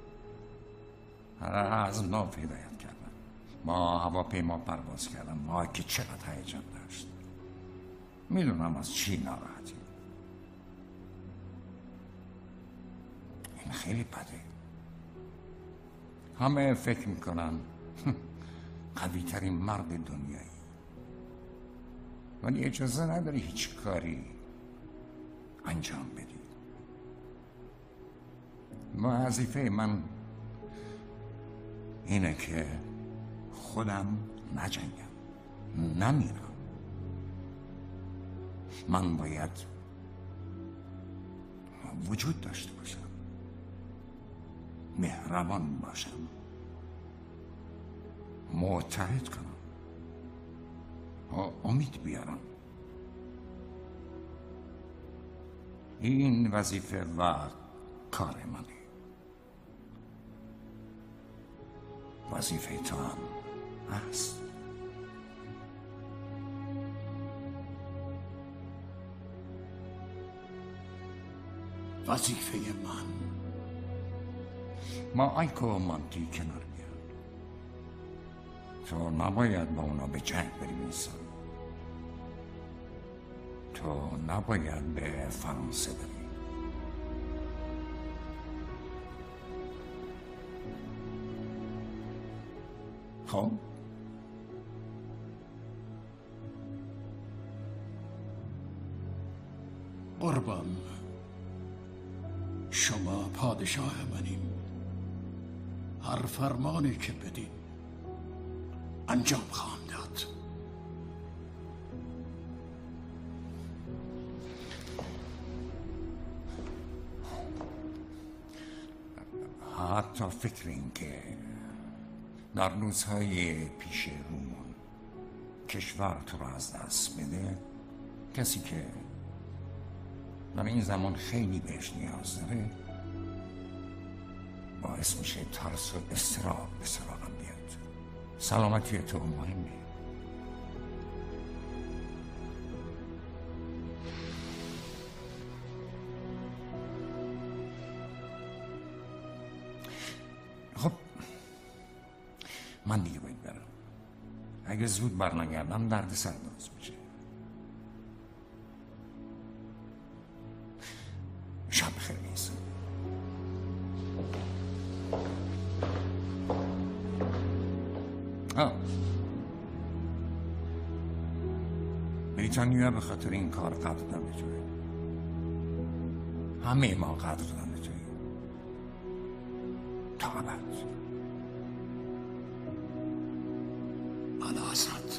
از ما هدایت کردم، ما هواپیما پرواز کردم، ما که چقدر هیجان داشت. میدونم از چی ناراحتی. این خیلی بده. همه فکر میکنن قوی ترین مرد دنیایی، ولی اجازه نداری هیچ کاری انجام بدی. وظیفه من اینه که خودم نجنگم، نمیرم. من باید وجود داشته باشم، مهربان باشم، متحد کنم، امید بیارم، این وظیفه و کار منه. وظیفه تو هم هست. وظیفه من ما آیکو و مانتی کنار بیاد. تو نباید با اونا به جنگ بری وینستون. تو نباید به فرانسه بری. خب قربان، شما پادشاه منیم. هر فرمانی که بدین انجام خواهم داد. حتی فکر این که در روزهای پیش رومون کشور تو رو از دست بده، کسی که در این زمان خیلی بهش نیاز داره، باعث میشه ترس و اضطراب به سراغم بیاد. سلامتی تو مهمه. خب من دیگه باید برم. اگه زود برنگردم درد سر باز میشه. شب بخیر نیست. بریتانیا به خاطر این کار قدردان توی. همه ما قدردان توی. تا ابد. اعلیحضرت.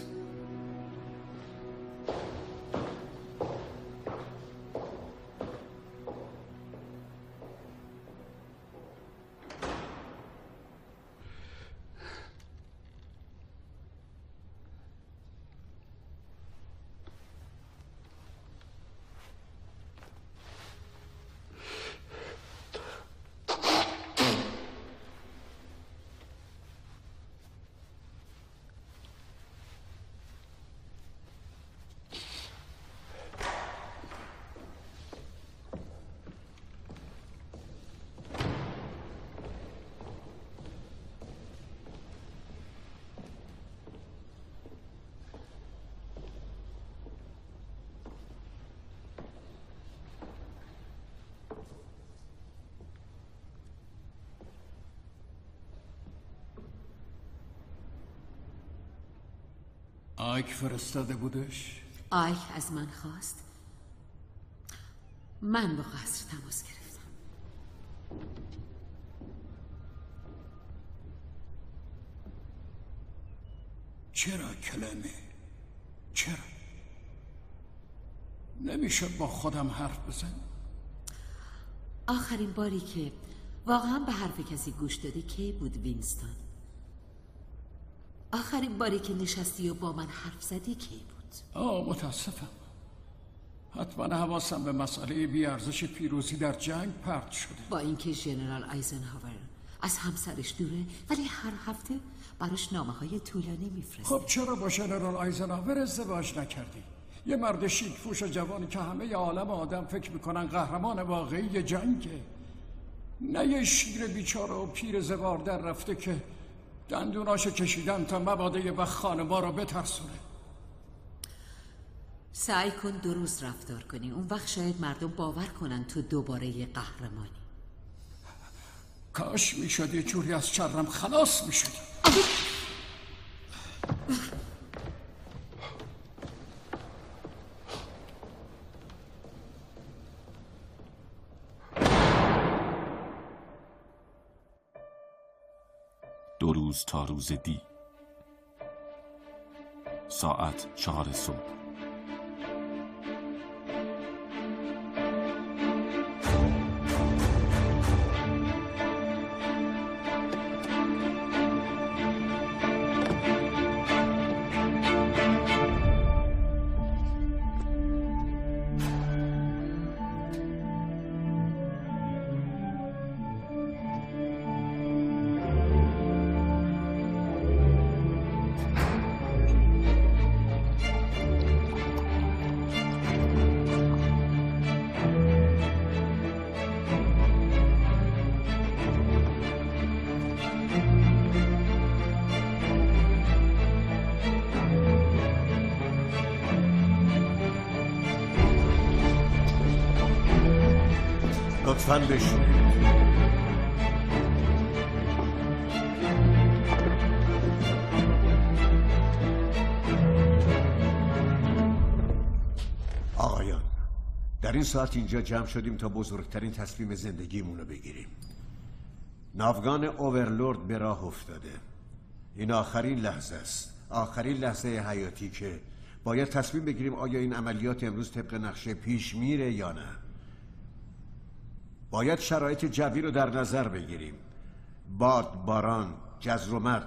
آیک فرستاده بودش؟ آیک از من خواست. من با قصر تماس گرفتم. چرا کلمه؟ چرا؟ نمیشه با خودم حرف بزن؟ آخرین باری که واقعا به حرف کسی گوش دادی کی بود وینستون؟ آخرین باری که نشستی و با من حرف زدی کی بود؟ متاسفم. حتما حواسم به مسئله بیارزش پیروزی در جنگ پرت شده. با اینکه ژنرال آیزنهاور از همسرش دوره، ولی هر هفته براش نامه‌های طولانی میفرسته. خب چرا با ژنرال آیزنهاور ازدواج نکردی؟ یه مرد شیک‌پوش و جوانی که همه عالم آدم فکر میکنن قهرمان واقعی جنگه، نه یه شیر بیچاره و پیر زوار در رفته که دندوناشو کشیدن تا مبادا یه وقت خانما رو بترسونه. سعی کن 2 روز رفتار کنی، اون وقت شاید مردم باور کنن تو دوباره یه قهرمانی. کاش میشد یه جوری از شرم خلاص میشدی. دو روز تا روز دی. ساعت 4 صبح. لطفاً بشین. آقایان، در این ساعت اینجا جمع شدیم تا بزرگترین تصمیم زندگیمون رو بگیریم. ناوگان اوورلورد به راه افتاده. این آخرین لحظه است، آخرین لحظه حیاتی که باید تصمیم بگیریم آیا این عملیات امروز طبق نقشه پیش میره یا نه. باید شرایط جوی رو در نظر بگیریم. باد، باران، جزر و مرد.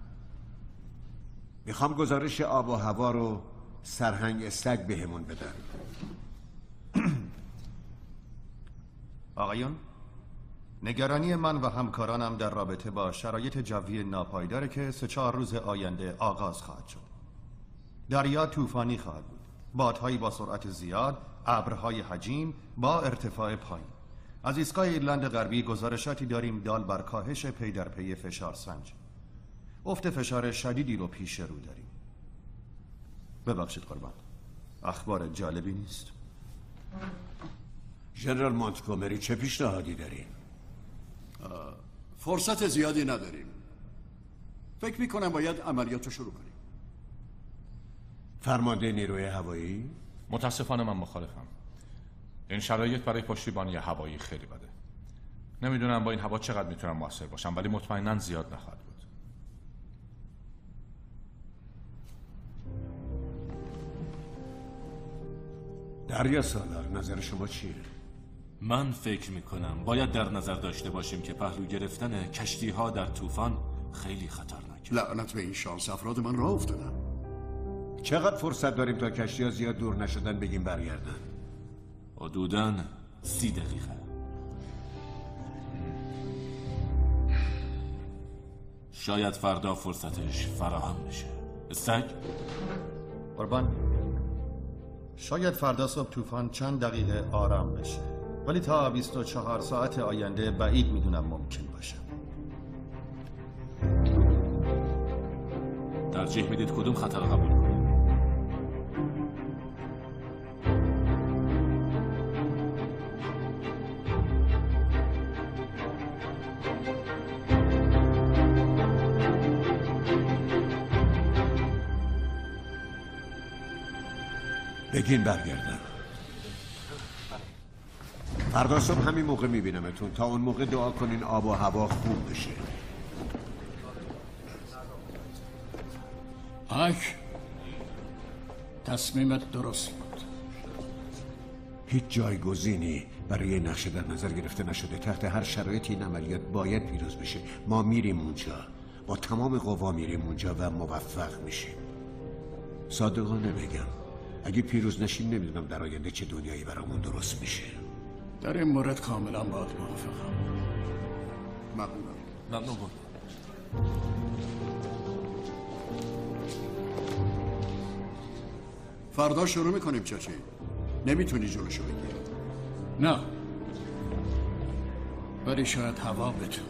میخوام گزارش آب و هوا رو سرهنگ استگ بهمون بدن. آقایون، نگرانی من و همکارانم در رابطه با شرایط جوی ناپایداره که 3-4 روز آینده آغاز خواهد شد. دریا طوفانی خواهد بود، بادهایی با سرعت زیاد، ابرهای حجیم با ارتفاع پایین. از ایستگاه ایرلند غربی گزارشاتی داریم دال بر کاهش پی در پی فشار سنج. افت فشار شدیدی رو پیش رو داریم. ببخشید قربان، اخبار جالبی نیست؟ ژنرال مونتگومری چه پیشنهادی دارین؟ فرصت زیادی نداریم. فکر میکنم باید عملیات رو شروع کنیم. فرمانده نیروی هوایی؟ متاسفانه من مخالفم. این شرایط برای پشتیبانی هوایی خیلی بده. نمیدونم با این هوا چقدر میتونم موثر باشم، ولی مطمئناً زیاد نخواهد بود. دریا سالار، نظر شما چیه؟ من فکر میکنم باید در نظر داشته باشیم که پهلو گرفتن کشتی ها در طوفان خیلی خطرناکه. لعنت به این شانس، افراد من راه افتادن. چقدر فرصت داریم تا کشتی ها زیاد دور نشدن بگیم برگردن؟ حدوداً 30 دقیقه. شاید فردا فرصتش فراهم بشه. استگ؟ قربان، شاید فردا صبح طوفان چند دقیقه آرام بشه، ولی تا 24 ساعت آینده بعید میدونم ممکن باشه. ترجیح میدید کدوم خطر رو قبول کنید؟ بگین برگردم. فردا صبح همین موقع میبینمتون. تا اون موقع دعا کنین آب و هوا خوب بشه. آک، تصمیمت درست بود. هیچ جایگزینی برای نقشه در نظر گرفته نشده. تحت هر شرایطی این عملیات باید پیروز بشه. ما میریم اونجا، با تمام قوا میریم اونجا و موفق میشیم. صادقانه بگم اگه پیروز نشیم نمیدونم در آینده چه دنیایی برامون درست میشه. در این مورد کاملا باهات موافقم. ممنون. فردا شروع میکنیم چاچی. نمیتونی جلوشو بگیری. نه، ولی شاید هوا بتونه.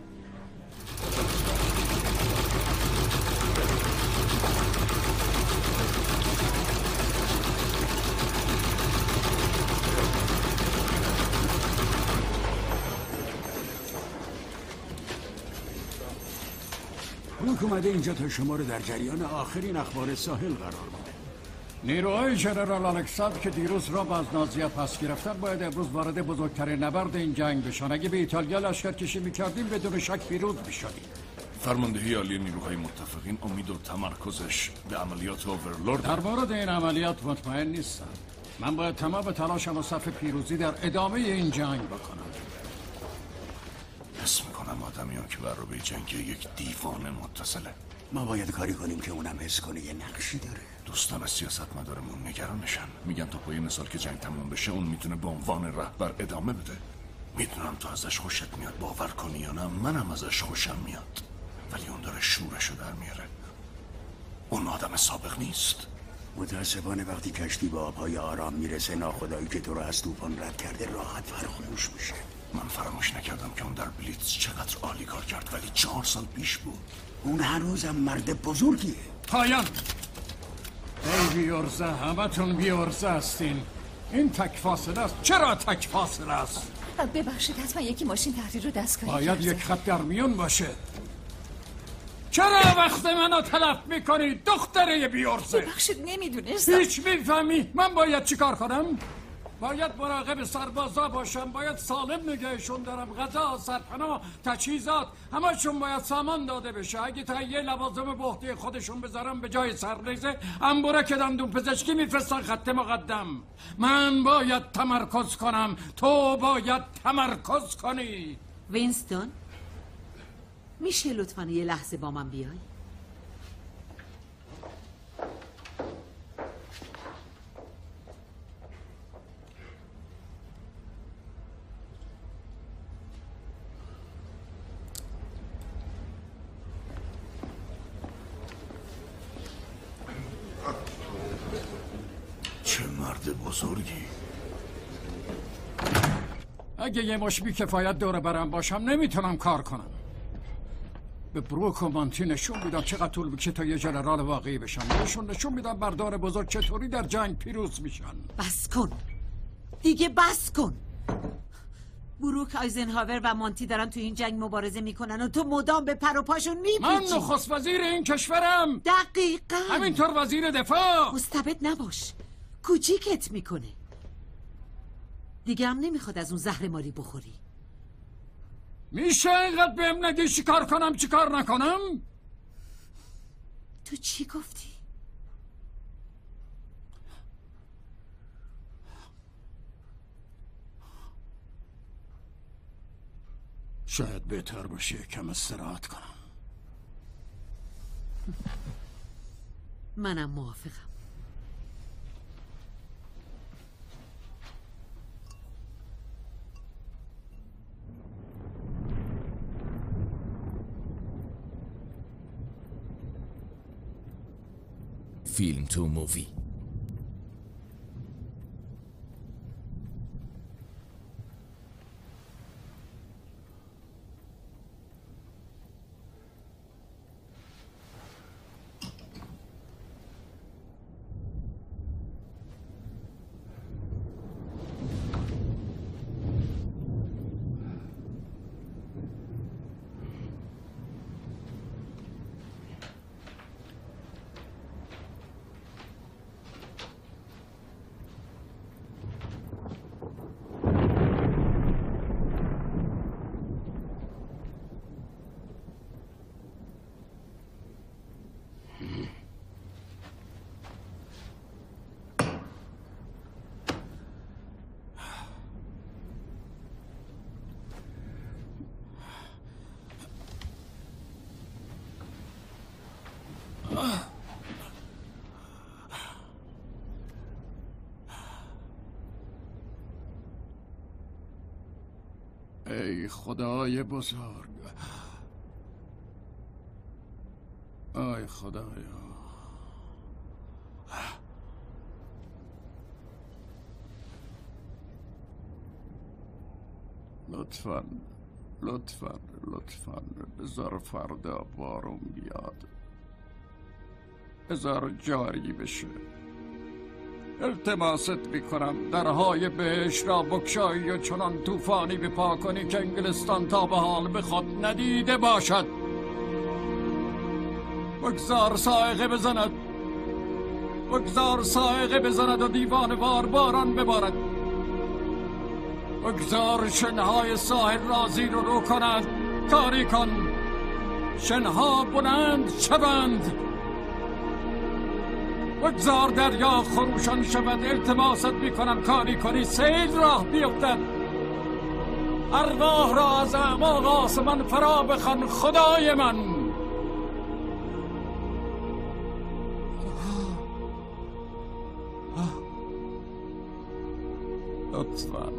روک اومده اینجا تا شما رو در جریان آخرین اخبار ساحل قرار بده. نیروهای ژنرال الکساندر که دیروز را از نازیه پس گرفتن باید امروز وارد بزرگترین نبرد این جنگ بشن. اگه به ایتالیا لشکرکشی میکردیم بدون شک پیروز میشدیم. فرماندهی عالی نیروهای متفقین امید و تمرکزش به عملیات اوورلورد. در مورد این عملیات مطمئن نیستم. من باید تمام تلاشم و صف پیروزی در ادامه این جنگ بکنم. حس میکنم آدمی ها که بر رو به جنگ یک دیوانه متصله. ما باید کاری کنیم که اونم حس کنه یه نقشی داره. دوستان سیاست مدارمون نگرانشن. میگن تا پای مثال که جنگ تموم بشه اون میتونه به عنوان رهبر ادامه بده. میدونم تو ازش خوشت میاد، باور کنی یا نه منم ازش خوشم میاد، ولی اون داره شورشو در میاره. اون آدم سابق نیست. متاسفانه وقتی کشتی به آبهای آرام میرسه ناخدایی که تو رو از طوفان رد کرده راحت فراموش میشه. من فراموش نکردم که اون در بلیتز چقدر عالی کار کرد، ولی 4 سال پیش بود. اون هنوزم مرد بزرگیه. پایان. ای بیارزه، همه تون بیارزه هستین. این تک فاصله است. چرا تک فاصله است؟ ببخشید حتما یکی ماشین تحریر رو دستکاری باید کرده. یک خط در میون باشه. چرا وقت منو تلف میکنی دختره بیارزه؟ ببخشید نمیدونستم. هیچ میفهمی من باید چیکار کنم؟ باید مراقب سربازا باشم، باید سالم نگهشون دارم، غذا، سرپناه، تجهیزات همشون باید سامان داده بشه. اگه تهیه لوازم بهتی خودشون بذارم به جای سرریزه انبورک دندون پزشکی میفرستن خط مقدم. من باید تمرکز کنم، تو باید تمرکز کنی. وینستون میشه لطفاً یه لحظه با من بیای؟ چه مرد بزرگی. اگه یه مش بی کفایت دور برم باشم نمیتونم کار کنم. به بروک و مانتی نشون میدم چقدر طول میکشه تا یه جنرال واقعی بشن. بهشون نشون میدم بردار بزرگ چطوری در جنگ پیروز میشن. بس کن دیگه، بس کن. بروک، آیزنهاور و مانتی دارن تو این جنگ مبارزه میکنن و تو مدام به پر و پاشون میپیچی. من نخست وزیر این کشورم. دقیقاً. همینطور وزیر دفاع. مستبد نباش، کوچیکت میکنه. دیگه هم نمیخواد از اون زهر ماری بخوری. میشه اینقدر بهم نگی چی کار کنم چی کار نکنم؟ تو چی گفتی؟ شاید بهتر باشه کم استراحت کنم. منم موافقم. فیلم تو مووی. ای خدای بزرگ، ای خدایا. لطفاً لطفاً لطفاً بذار فردا بارون بیاد، بذار جاری بشه. التماست میکنم درهای بهش را بکشایی و چنان طوفانی بپا کنی که انگلستان تا به حال به خود ندیده باشد. بگذار سائقه بزند، بگذار سائقه بزند و دیوان وار باران ببارد. بگذار شنهای ساحل را زیر و رو کنند. کاری کن، شنها بلند شوند. بگذار دریا خروشان شود. التماست میکنم کاری کنی سیل راه بیفتد. ارواح را از اعماق آسمان فرا بخوان خدای من. لطفاً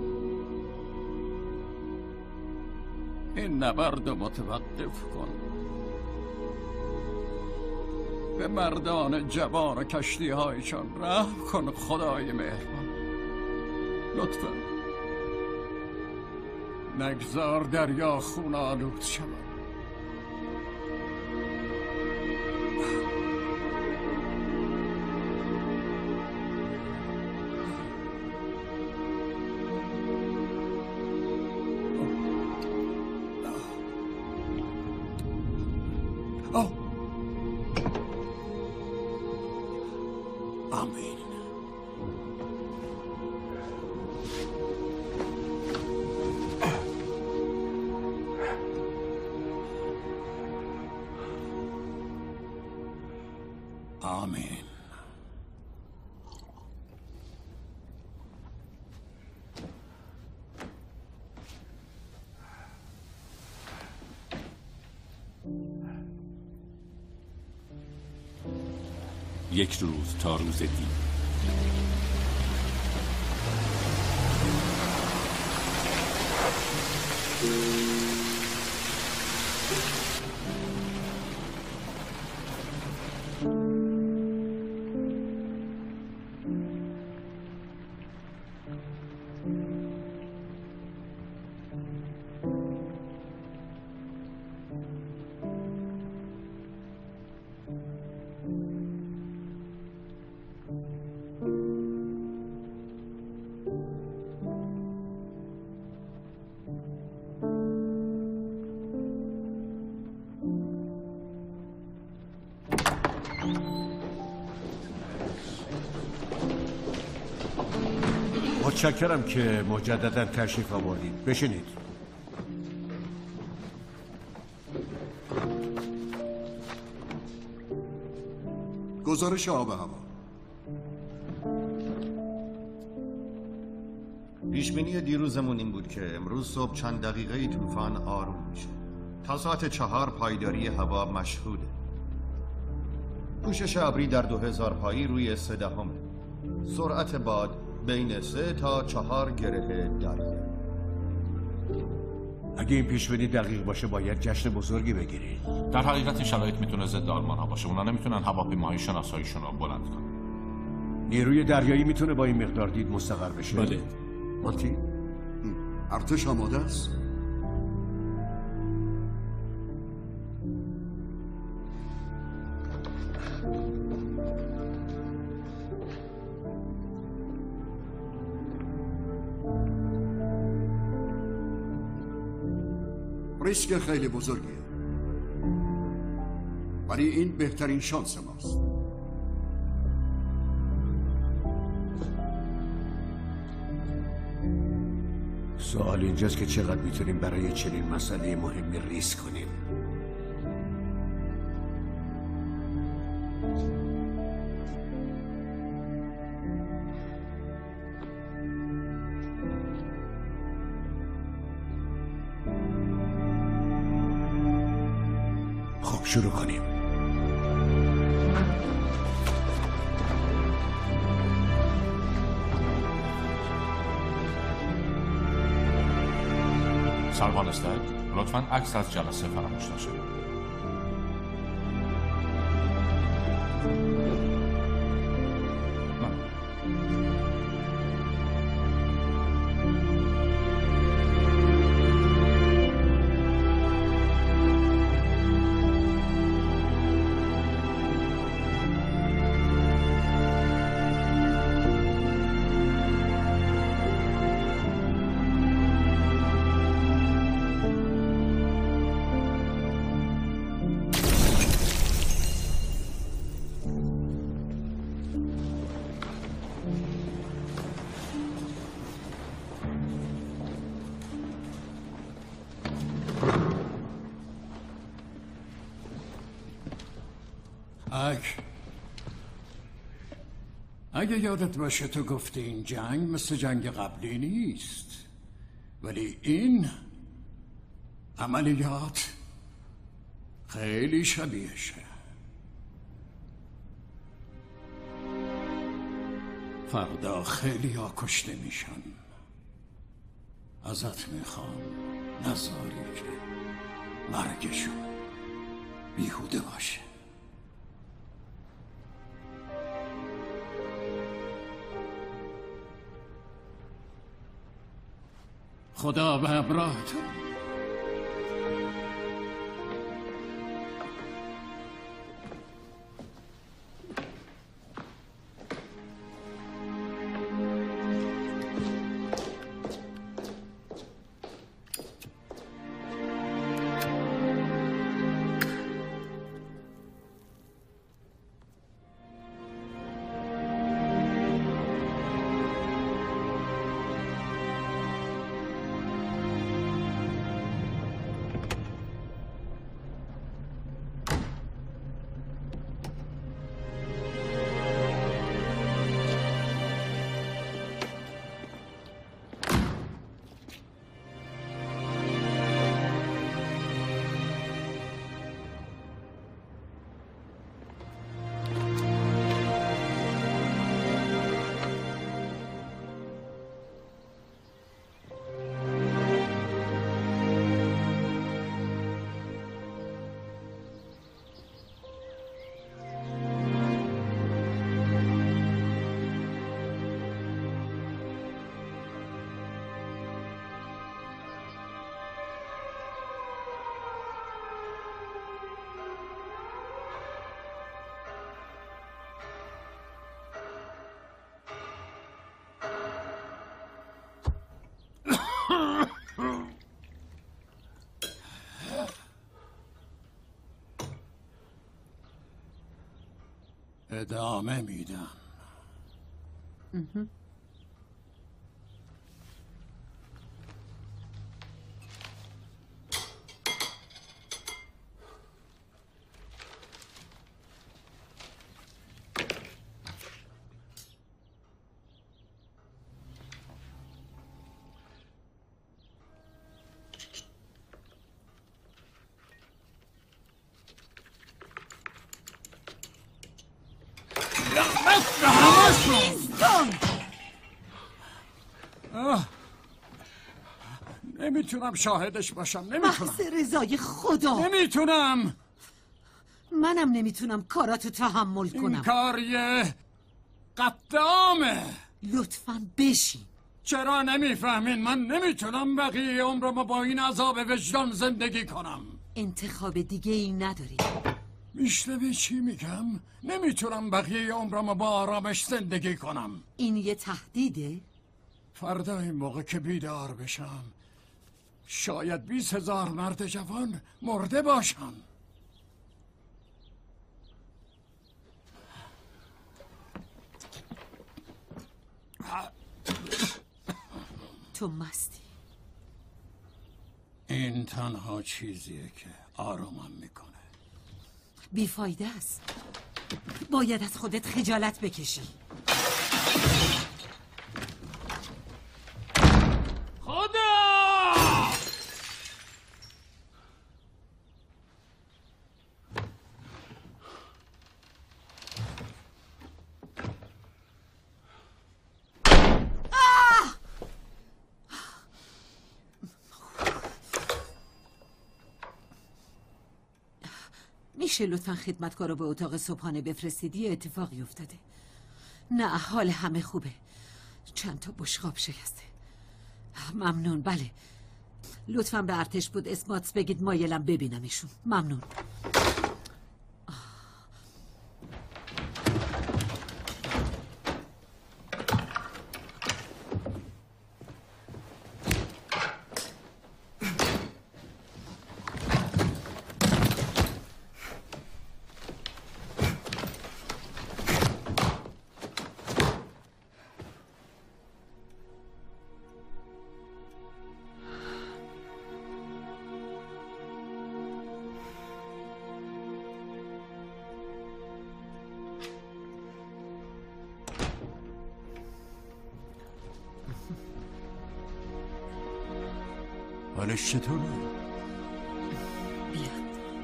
این نبرد رو متوقف کن. به مردان جوان و کشتی هایشان رحم کن خدای مهربان. لطفاً نگذار دریا خون آلود شود. آمین. یک روز تا روز دیگر. متشکرم که مجددا تشریف آوردید. بشینید. گزارش آب و هوا. پیشبینی دیروزمون این بود که امروز صبح چند دقیقه طوفان آروم میشه. تا ساعت 4 پایداری هوا مشهوده. پوشش ابری در 2000 پایی روی 3/10. سرعت باد بین 3 تا 4 گره دریه. اگه این پیشبینی دقیق باشه باید جشن بزرگی بگیرید. در حقیقت این شرایط میتونه ضد آلمان ها باشه. اونا نمیتونن هواپیماهای شناساییشون رو بلند کنن. نیروی دریایی میتونه با این مقدار دید مستقر بشه؟ بله. مالتی؟ ارتش آماده است؟ ریسک خیلی بزرگیه، ولی این بهترین شانس ماست. سوال اینجاست که چقدر میتونیم برای چنین مسئله مهمی ریسک کنیم. خب شروع کنیم. سروان استک، لطفاً عکس از جلسه فراموش نشه. اگه یادت باشه تو گفتی این جنگ مثل جنگ قبلی نیست، ولی این عملیات خیلی شبیهشه. فردا خیلی ها کشته میشن. ازت میخوام نذاری که مرگشون بیهوده باشه. خدا به همراهتون. ادامه میدم. نمیتونم شاهدش باشم. نمیتونم. محض رضای خدا. نمیتونم. منم نمیتونم کاراتو تحمل کنم. این کار یه قتل عامه. لطفاً بشین. چرا نمیفهمین؟ من نمیتونم بقیه عمرمو با این عذاب وجدان زندگی کنم. انتخاب دیگه ای نداری. میشنوی چی میگم؟ نمیتونم بقیه عمرمو با آرامش زندگی کنم. این یه تهدیده؟ فردا این موقع که بیدار بشم شاید 20,000 مرد جوان مرده باشن. تو مستی. این تنها چیزیه که آرومم میکنه. بیفایده است. باید از خودت خجالت بکشی. خدا! میشه لطفا خدمتکارو به اتاق صبحانه بفرستید؟ یه اتفاقی افتاده. نه حال همه خوبه. چند تا بشقاب شکسته. ممنون. بله لطفا به ارتش بود اسماتس بگید مایلم ببینمشون. ممنون. حالش چطوره؟ بیا.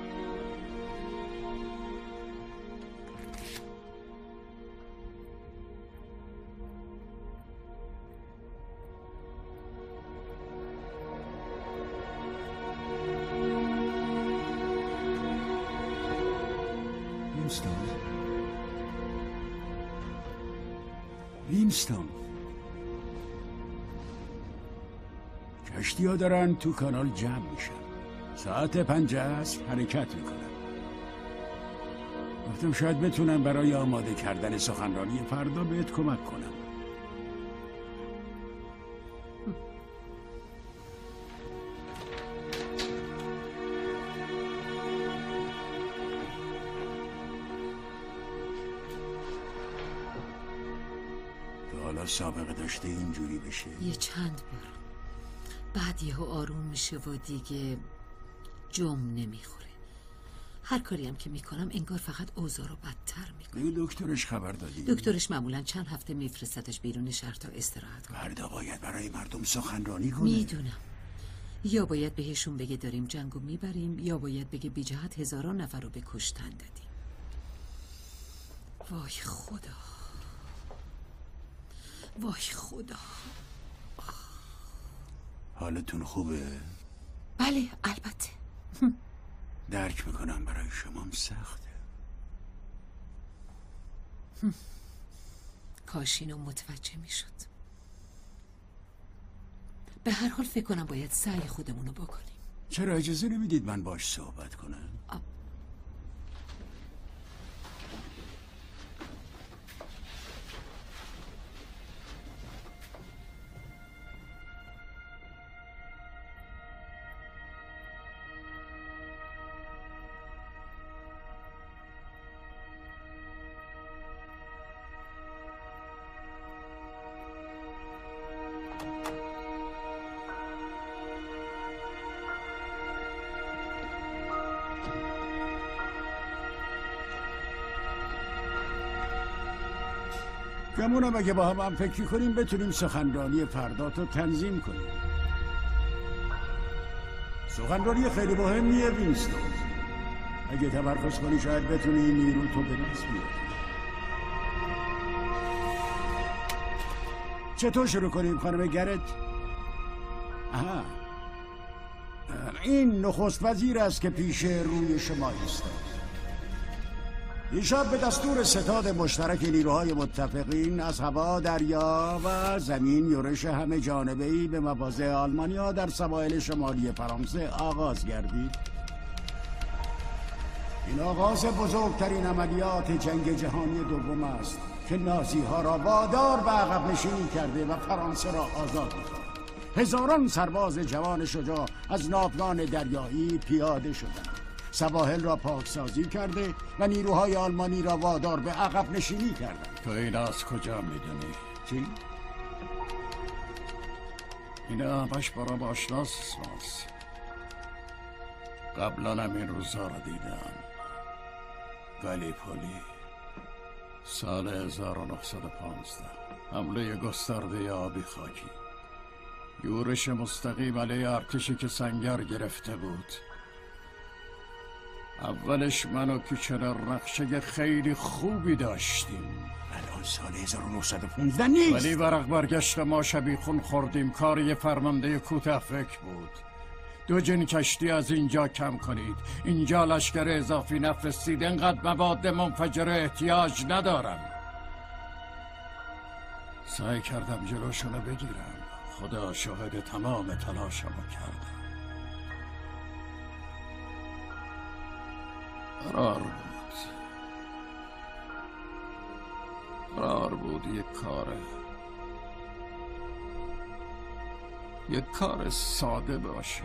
وینستون کشتی ها دارن تو کانال جمع میشن. ساعت 5 عصر حرکت میکنن. گفتم شاید بتونم برای آماده کردن سخنرانی فردا بهت کمک کنم. تو حالا سابقه داشته اینجوری بشه؟ یه چند بار. بعد یهو آروم میشه و دیگه جم نمیخوره. هر کاری هم که میکنم انگار فقط اوضاع رو بدتر میکنه. دکترش خبر دادی؟ دکترش معمولا چند هفته میفرستش بیرون شهر تا استراحت کنه. فردا باید برای مردم سخنرانی کنه. میدونم. یا باید بهشون بگه داریم جنگو میبریم، یا باید بگه بی جهت هزاران نفر رو به کشتن دادیم. وای خدا، وای خدا. حالتون خوبه؟ بله البته. درک میکنم برای شما سخته. کاش اینو متوجه میشد. به هر حال فکر کنم باید سعی خودمونو بکنیم. چرا اجازه نمیدید من باش صحبت کنم؟ گمونم اگه با هم فکر کنیم بتونیم سخنرانی فرداتو تنظیم کنیم. سخنرانی خیلی مهمیه وینستون. اگه تمرکز کنی شاید بتونی نیرو تو به دست بیاری. چطور شروع کنیم خانم گرت؟ آها، این نخست وزیر است که پیش روی شما ایستاد. دیشب به دستور ستاد مشترک نیروهای متفقین از هوا، دریا و زمین یورش همه جانبه‌ای به مواضع آلمانیا در سواحل شمالی فرانسه آغاز گردید. این آغاز بزرگترین عملیات جنگ جهانی دوم است که نازی‌ها را وادار به عقب نشینی کرده و فرانسه را آزاد می‌کند. هزاران سرباز جوان شجاع از ناوگان دریایی پیاده شدند. سواحل را پاکسازی کرده و نیروهای آلمانی را وادار به عقب نشینی کردند. تو این از کجا میدونی؟ چی؟ این همش برام آشناست. قبلا هم این روزا رو دیدم. گالیپولی سال 1915 حمله گسترده آبی خاکی، یورش مستقیم علیه ارتشی که سنگر گرفته بود. اولش من و کیچنر نقشه خیلی خوبی داشتیم. الان سال 1915 نیست. ولی ورق برگشت ما شبیخون خوردیم. کار یه فرمانده کوته فکر بود. 2 جن کشتی از اینجا کم کنید. اینجا لشکر اضافی نفرستید. انقدر مواد منفجره احتیاج ندارم. سعی کردم جلوشونو بگیرم. خدا شاهد تمام تلاشمو کردم. قرار بود یک کار ساده باشه.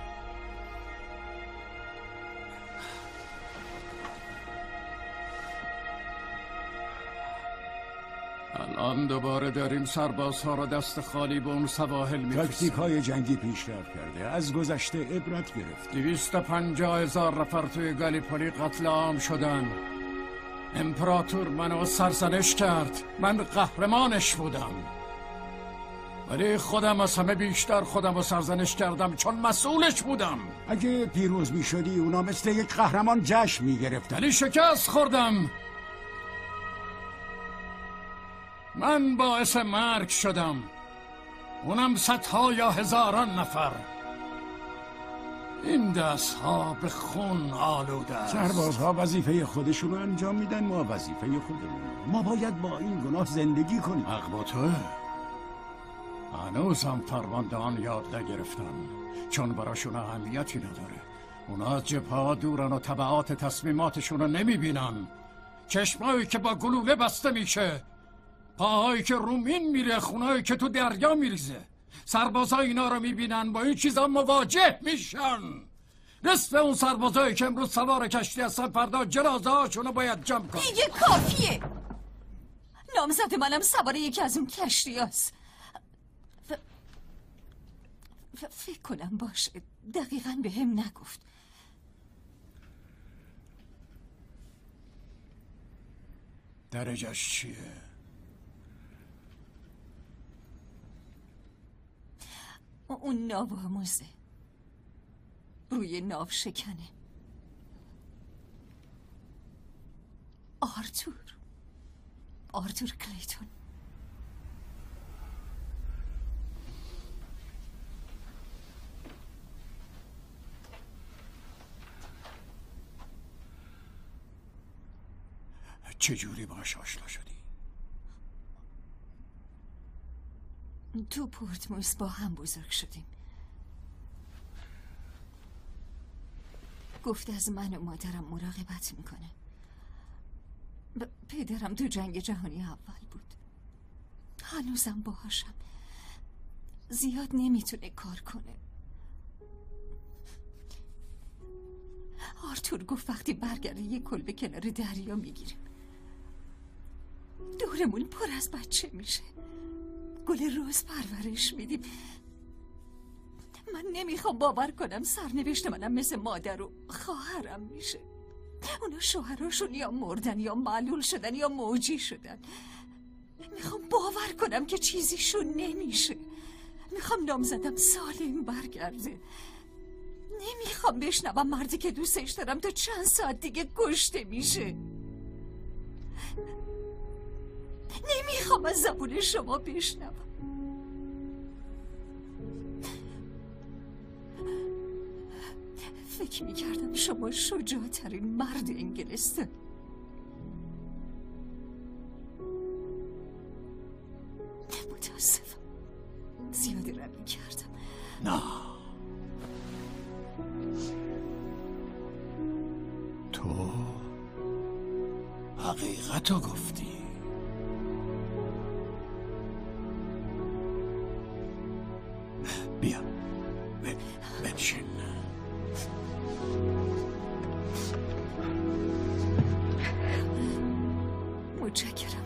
الان دوباره داریم سربازها را دست خالی به اون سواحل میفرستیم. تاکتیک های جنگی پیشرفت کرده. از گذشته عبرت گرفت. 250,000 نفر توی گالیپولی قتل عام شدن. امپراتور منو سرزنش کرد. من قهرمانش بودم، ولی خودم از همه بیشتر خودم رو سرزنش کردم چون مسئولش بودم. اگه پیروز می شدی اونا مثل یک قهرمان جشن می گرفتن. ولی شکست خوردم. من باعث مرگ شدم، اونم صدها یا هزاران نفر. این دست ها به خون آلوده است. سربازها وظیفه خودشون رو انجام میدن، ما وظیفه خودمون. ما باید با این گناه زندگی کنیم. حق با توه. هنوزم فرماندهان یاد نگرفتن، چون براشون اهمیتی نداره. اونا از جبهه‌ها دورن و تبعات تصمیماتشون رو نمیبینن. چشمایی که با گلوله بسته میشه، پاهایی که رومین میره، خونایی که تو دریا میریزه. سربازا اینا رو میبینن، با این چیزا مواجه میشن. نصف اون سربازایی که امروز سوار کشتی هستن فردا جنازه هاشونو باید جمع کن. دیگه کافیه. نامزد منم سوار یکی از اون کشتی هست. فکر کنم باشه، دقیقاً به هم نگفت. درجهش چیه؟ اون ناوآموزه روی ناو شکنه. آرتور کلیتون. چجوری باش آشنا شدی؟ تو پورتموس با هم بزرگ شدیم. گفت از من و مادرم مراقبت میکنه. پدرم تو جنگ جهانی اول بود. هنوزم باهاشم. زیاد نمیتونه کار کنه. آرتور گفت وقتی برگرده یه کلبه کنار دریا میگیریم. دورمون پر از بچه میشه. گل روز پرورش میدیم. من نمیخوام باور کنم سرنوشت منم مثل مادر و خواهرم میشه. اونا شوهراشون یا مردن یا معلول شدن یا موجی شدن. میخوام باور کنم که چیزیشون نمیشه. میخوام نامزدم سالم برگرده. نمیخوام بشنوم مردی که دوستش دارم تا چند ساعت دیگه کشته میشه. نمیخوام از زبون شما بشنوم. فکر میکردم شما شجاعترین مرد انگلستان. متاسفم زیادی روی کردم. نه، تو حقیقتو گفتی. بیا بنشین. متشکرم.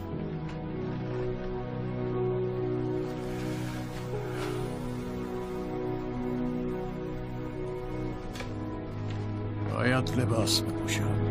باید لباس بپوشم.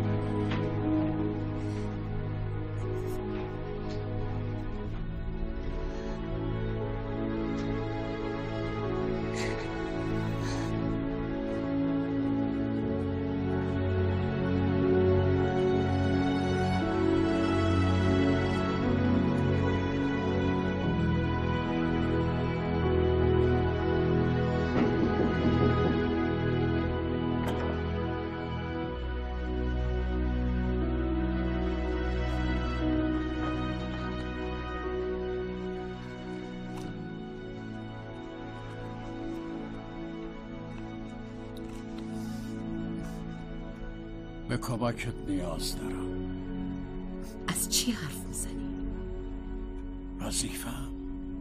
به کمکت نیاز دارم. از چی حرف میزنی؟ وظیفه‌ام.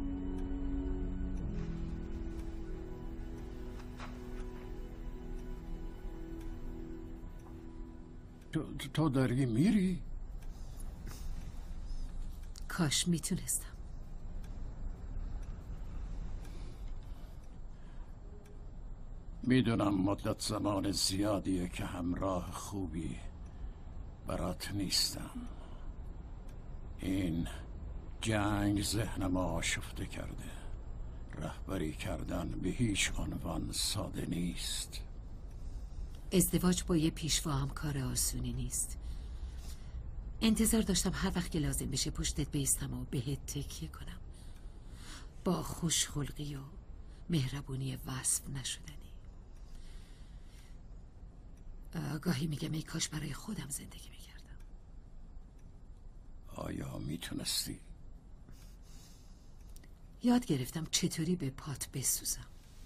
تو داری میری؟ کاش میتونستم. میدونم مدت زمان زیادیه که همراه خوبی برات نیستم. این جنگ ذهنم آشفته کرده. رهبری کردن به هیچ عنوان ساده نیست. ازدواج با یه پیشوا هم کار آسونی نیست. انتظار داشتم هر وقت که لازم بشه پشتت بیستم و بهت تکیه کنم، با خوشخلقی و مهربونی وصف نشدنی. گاهی میگم ای کاش برای خودم زندگی میکردم. آیا میتونستی؟ یاد گرفتم چطوری به پات بسوزم.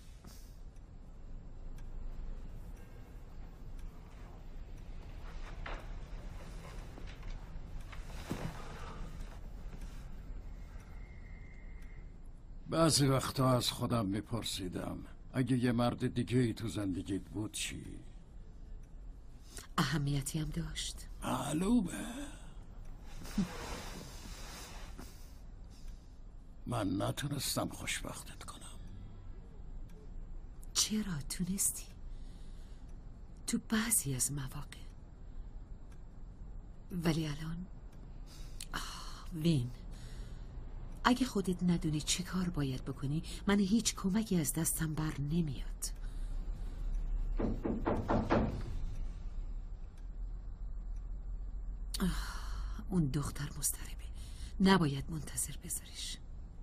بعضی وقتا از خودم میپرسیدم اگه یه مرد دیگه ای تو زندگیت بود چی؟ اهمیتی هم داشت. معلومه. من نتونستم خوشبختت کنم. چرا تونستی؟ تو بعضی از مواقع. ولی الان وین، اگه خودت ندونی چه کار باید بکنی، من هیچ کمکی از دستم بر نمیاد. اون دختر مضطربه، نباید منتظر بذاریش.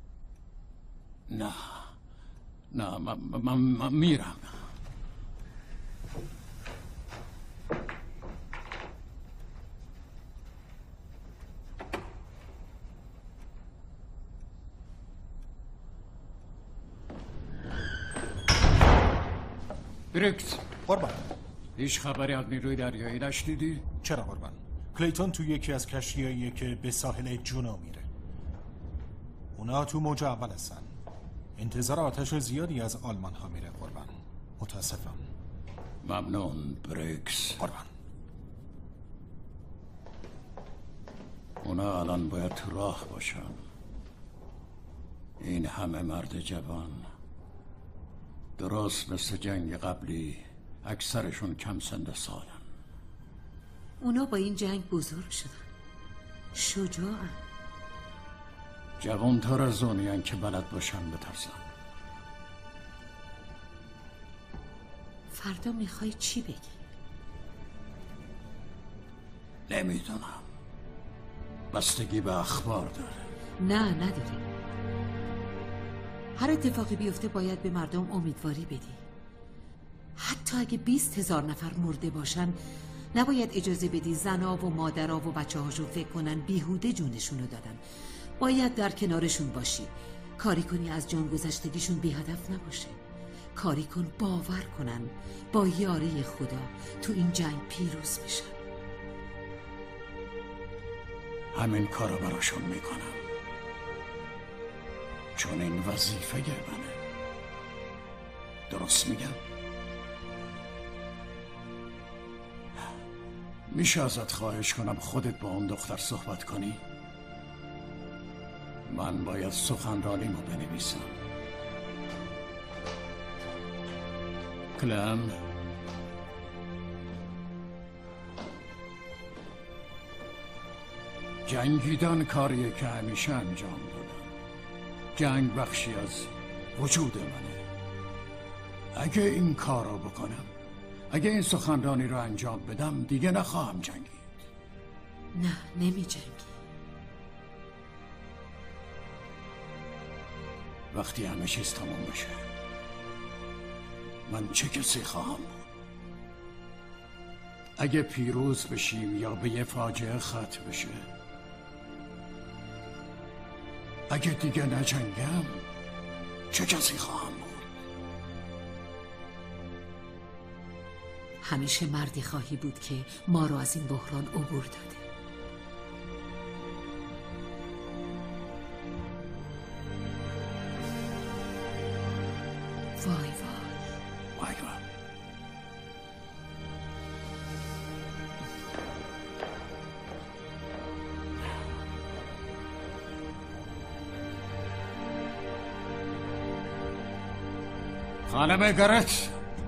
نه من میرم. بریکس قربان، هیچ خبری از نیروی دریایی نشنیدی؟ چرا قربان؟ کلیتون تو یکی از کشتیاییه که به ساحل جونو میره. اونا تو موج اول هستن. انتظار آتش زیادی از آلمان ها میره قربان. متاسفم. ممنون بریکس. قربان. اونا الان باید تو راه باشن. این همه مرد جوان، درست مثل جنگ قبلی، اکثرشون کم سن سالن. اونا با این جنگ بزرگ شدن، شجاعن. جوانتر از اونیان که بلد باشن بترسن. فردا میخوای چی بگی؟ نمیدونم. بستگی به اخبار داره. نه نداره. هر اتفاقی بیفته باید به مردم امیدواری بدی. حتی اگه 20,000 نفر مرده باشن نباید اجازه بدی زنا و مادرها و بچه هاشون فکر کنن بیهوده جونشونو دادن. باید در کنارشون باشی. کاری کنی از جان گذشتگیشون بی هدف نباشه. کاری کن باور کنن با یاری خدا تو این جنگ پیروز میشن. همین کارو براشون میکنم، چون این وظیفه منه. درست میگم؟ میشه ازت خواهش کنم خودت با اون دختر صحبت کنی؟ من باید سخنرانیمو بنویسم. کلم، جنگیدن کاریه که همیشه انجام دادم. جنگ بخشی از وجود منه. اگه این کار رو بکنم، اگه این سخنرانی رو انجام بدم، دیگه نخواهم جنگید. نه نمی جنگی. وقتی همه چیز تمام بشه من چه کسی خواهم بود؟ اگه پیروز بشیم یا به یه فاجعه ختم بشه، اگه دیگه نجنگم چه کسی خواهم بود؟ همیشه مردی خواهی بود که ما رو از این بحران عبور داده. وای وای وای وای. خانم گرت،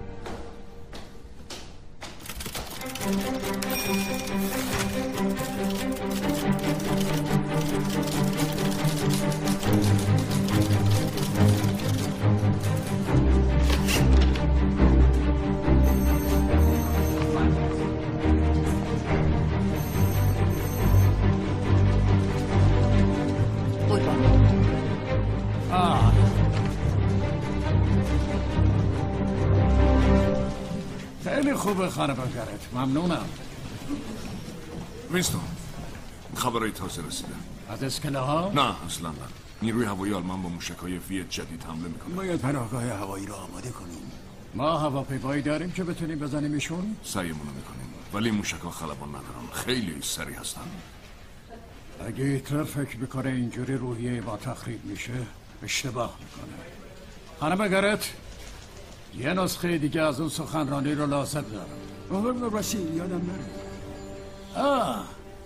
خیلی خوبه خانم گرت، ممنونم. وینستون، خبرهای تازه رسیده. از اسکله ها؟ نه اصلا نه. نیروی هوایی آلمان با موشک‌های ویت جدید حمله میکنه. باید پناهگاه هوایی رو آماده کنیم. ما هواپیمایی داریم که بتونیم بزنیمشون؟ سعیمونو میکنیم، ولی موشک‌ها خلبان ندارن، خیلی سریع هستن. اگه هیتلر فکر میکنه اینجوری روحیه ما تخریب میشه، اشتباه میکنه. خانم گرت، یه نسخه دیگه از اون سخنرانی رو لازم دارم. راستی یادم نره.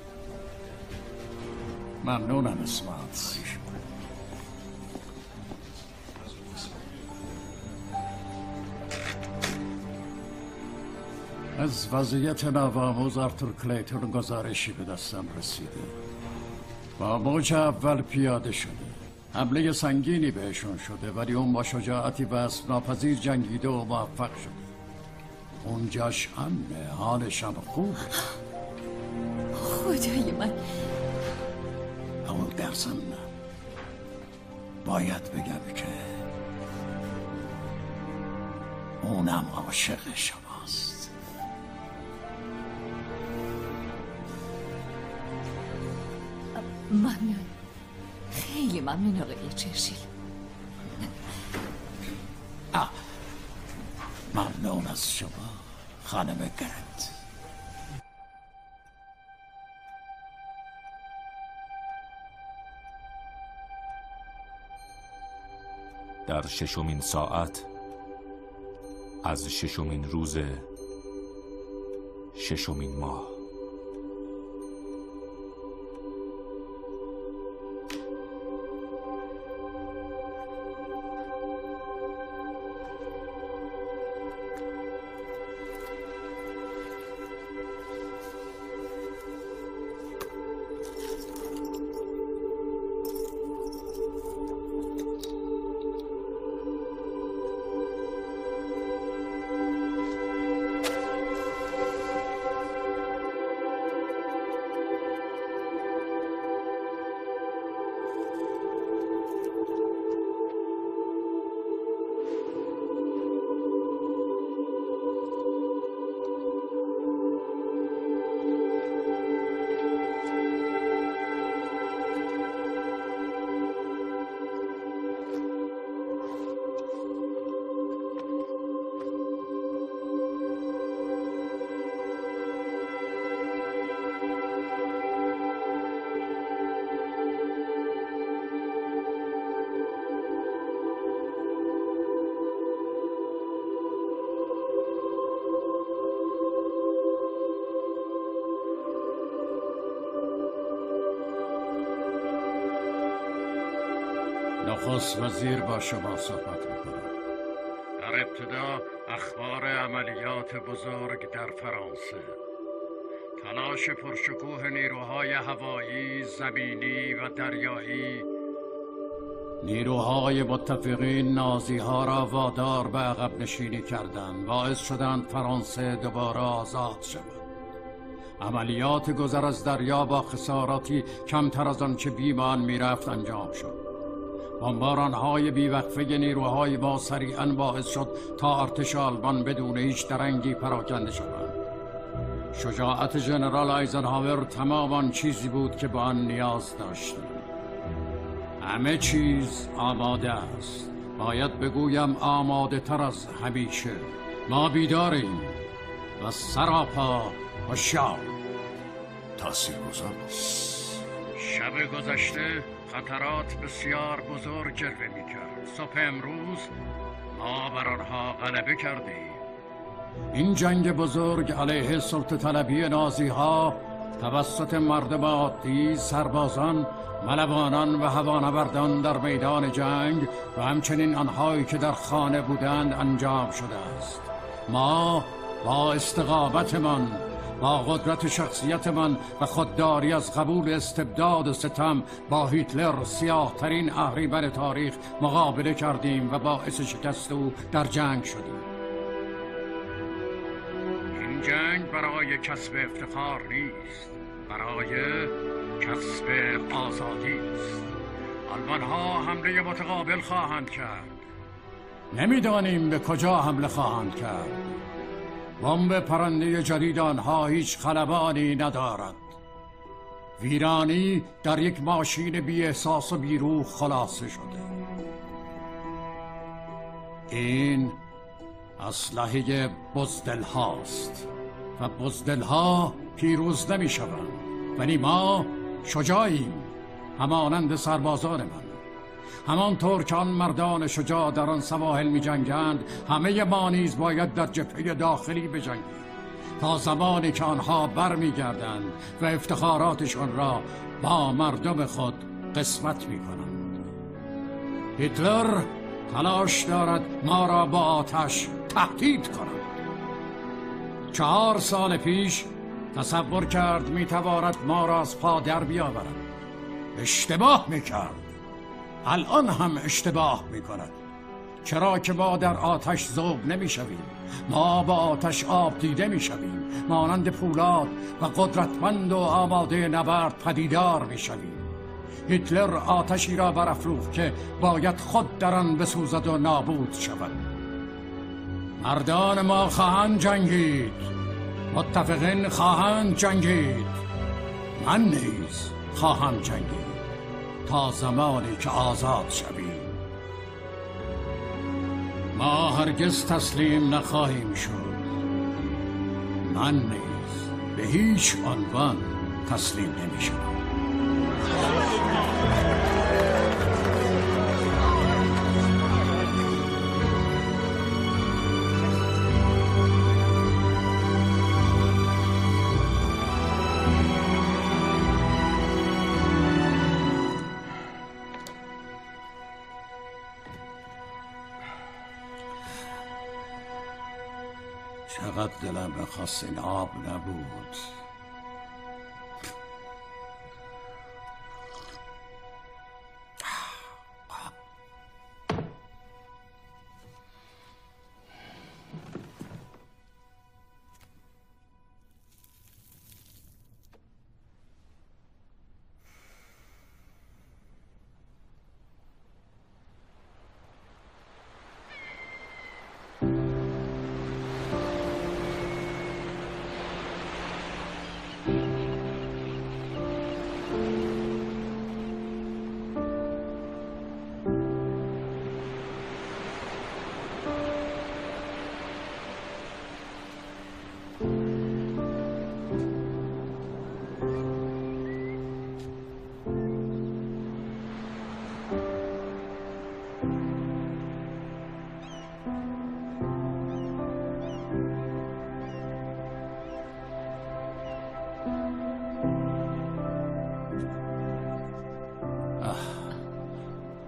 ممنونم اسمت. از وضعیت نوآموز آرتور کلیتون گزارشی به دستم رسیده. با موج اول پیاده شده. حمله سنگینی بهشون شده، ولی اون با شجاعتی وصف ناپذیر جنگیده و موفق شده. اونجاش امنه، حالش هم خوب. خدای من. اول درسم باید بگم که اونم عاشق شماست. ممنون، خیلی ممنون آقای چرچیل. ممنون از شما خانم گرت. در 6مین ساعت از 6مین روز 6مین ماه. نخست وزیر با شما صحبت میکنم. در ابتدا اخبار عملیات بزرگ در فرانسه، تلاش پرشکوه نیروهای هوایی، زمینی و دریایی، نیروهای متفقین نازی ها را وادار به عقب نشینی کردند، باعث شدند فرانسه دوباره آزاد شود. عملیات گذر از دریا با خساراتی کمتر از آنچه بیمان میرفت انجام شد. بمباران‌های بیوقفه نیروهای ما سریعاً باعث شد تا ارتش آلمان بدون هیچ درنگی پراکنده شود. شجاعت ژنرال آیزنهاور تمام آن چیزی بود که با آن نیاز داشتیم. همه چیز آماده است. باید بگویم آماده تر از همیشه. ما بیداریم و سراپا هوشیار. تاثیرگذار بود. شب گذشته خطرات بسیار بزرگ جلوه می‌کرد. صبح امروز ما بر آنها غلبه کردیم. این جنگ بزرگ علیه سلطه طلبی نازی ها توسط مردم عادی، سربازان، ملوانان و هوانوردان در میدان جنگ و همچنین آنهایی که در خانه بودند انجام شده است. ما با استقامتمان، با قدرت شخصیتمان و خودداری از قبول استبداد و ستم با هیتلر، سیاه‌ترین اهریمن تاریخ، مقابله کردیم و باعث شکست او در جنگ شدیم. این جنگ برای کسب افتخار نیست، برای کسب آزادی است. آلمان ها حمله متقابل خواهند کرد. نمیدانیم به کجا حمله خواهند کرد. بمب پرنده جدید آنها هیچ خلبانی ندارد. ویرانی در یک ماشین بی احساس و بی روح خلاصه شده. این اسلحه بزدل هاست و بزدل ها پیروز نمی شوند، ولی ما شجاعیم، همانند سربازان من. همانطور که آن مردان شجاع در آن سواحل می جنگند، همه ما نیز باید در جبهه داخلی بجنگیم تا زمانی که آنها بر می گردند و افتخاراتشان را با مردم خود قسمت می کنند. هیتلر تلاش دارد ما را با آتش تهدید کند. 4 سال پیش تصور کرد می تواند ما را از پا در بیاورد. اشتباه می کرد. الان هم اشتباه می کند. چرا که ما در آتش ذوب نمی شویم. ما با آتش آب دیده می شویم. مانند پولاد و قدرتمند و آماده نبرد پدیدار می شویم. هیتلر آتشی را برافروخت که باید خود در آن بسوزد و نابود شود. مردان ما خواهند جنگید، متفقین خواهند جنگید، من نیز خواهم جنگید تا زمانی که آزاد شویم. ما هرگز تسلیم نخواهیم شد. من نیز به هیچ عنوان تسلیم نمیشم. چقدر دلم بخواست این آب نبود.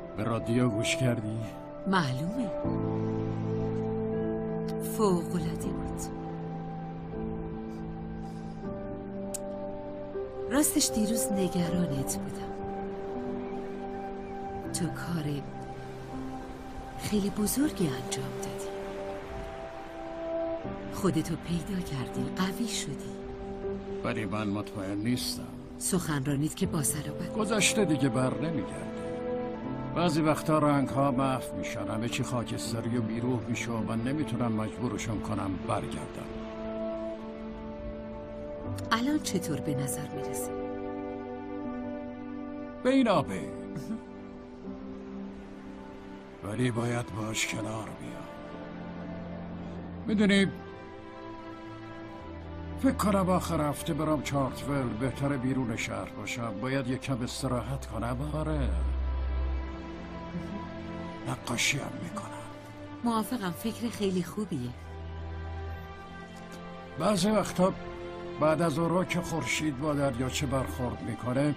به رادیو گوش کردی؟ معلومه. فوق‌العاده بود. راستش دیروز نگرانت بودم. تو کار خیلی بزرگی انجام دادی. خودتو پیدا کردی، قوی شدی. ولی من مطمئن نیستم. سخنرانیت که با سر و بد گذشته دیگه بر نمیگرده. بعضی وقتا رنگ ها محو میشن، همه چی خاکستری و بیروح میشه و من نمیتونم مجبورشون کنم برگردم. الان چطور به نظر میرسه؟ به این آبه. ولی باید باش کنار بیام. میدونی فکر کنم آخر هفته برام چارتول، بهتره بیرون شهر باشم. باید یک کم استراحت کنم. آره، نقاشی هم میکنم. موافقم، فکر خیلی خوبیه. بعضی وقتا بعد از اون که خورشید با دریاچه برخورد میکنه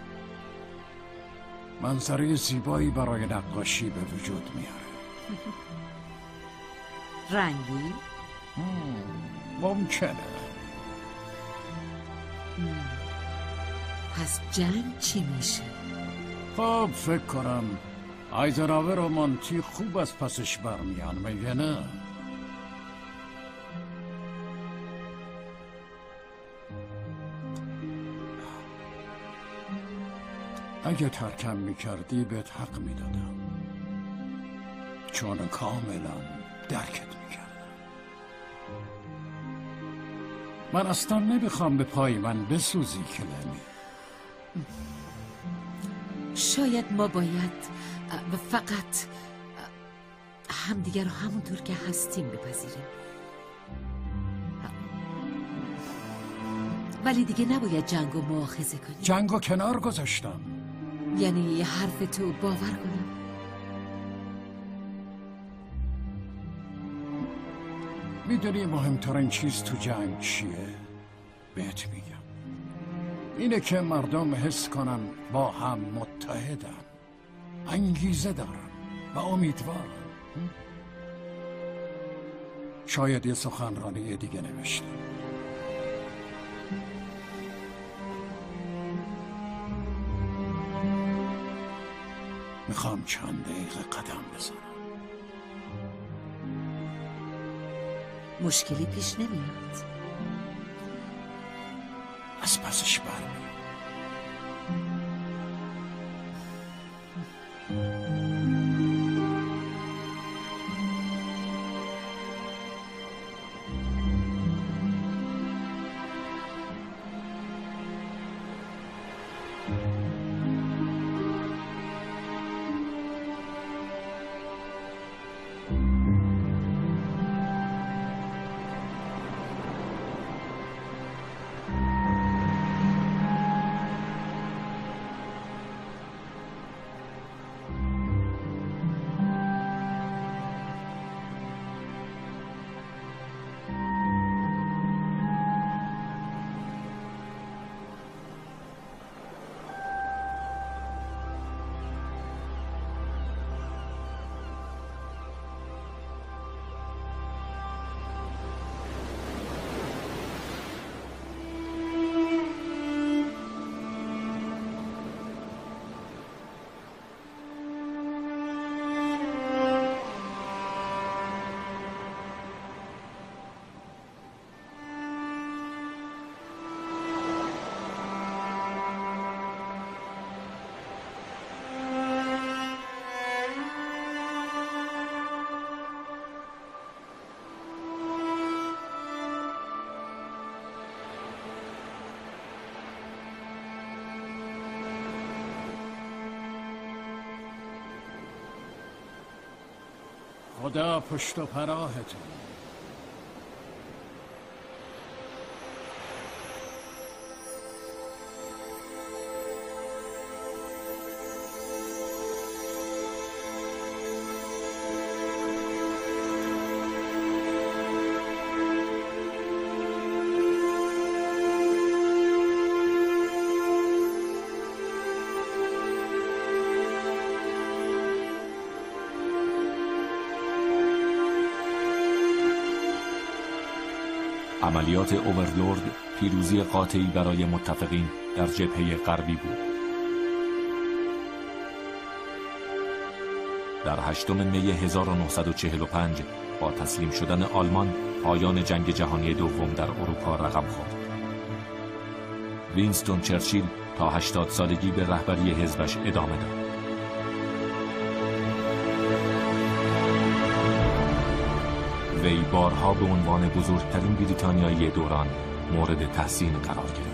منظره زیبایی برای نقاشی به وجود میاره. رنگی؟ ممکنه. پس جنگ چی میشه؟ خب فکر کنم آیزنهاور و مانتی خوب از پسش برمیان، میگه نه؟ اگه ترکم میکردی بهت حق میدادم، چون کاملا درکت میکردم. من اصلا نمیخوام به پای من بسوزی کلمی. شاید ما باید فقط همدیگر رو همونطور که هستیم بپذیریم، ولی دیگه نباید جنگ و مؤاخذه کنیم. جنگ و کنار گذاشتم. یعنی حرف تو باور کنم؟ میدونی مهمترین چیز تو جنگ چیه؟ بهت میگم. اینه که مردم حس کنن با هم متحدن، انگیزه دارن و امیدوارن. شاید یه سخنرانی دیگه نوشتم. میخوام چند دقیقه قدم بزنم. مشکلی پیش نمیاد؟ از پسش برمیام. خدا پشت و پناهتون. عملیات اوورلورد پیروزی قاطعی برای متفقین در جبهه غربی بود. در 8 می 1945 با تسلیم شدن آلمان پایان جنگ جهانی دوم در اروپا رقم خورد. وینستون چرچیل تا 80 سالگی به رهبری حزبش ادامه داد. وی بارها به عنوان بزرگترین بریتانیایی دوران مورد تحسین قرار گرفت.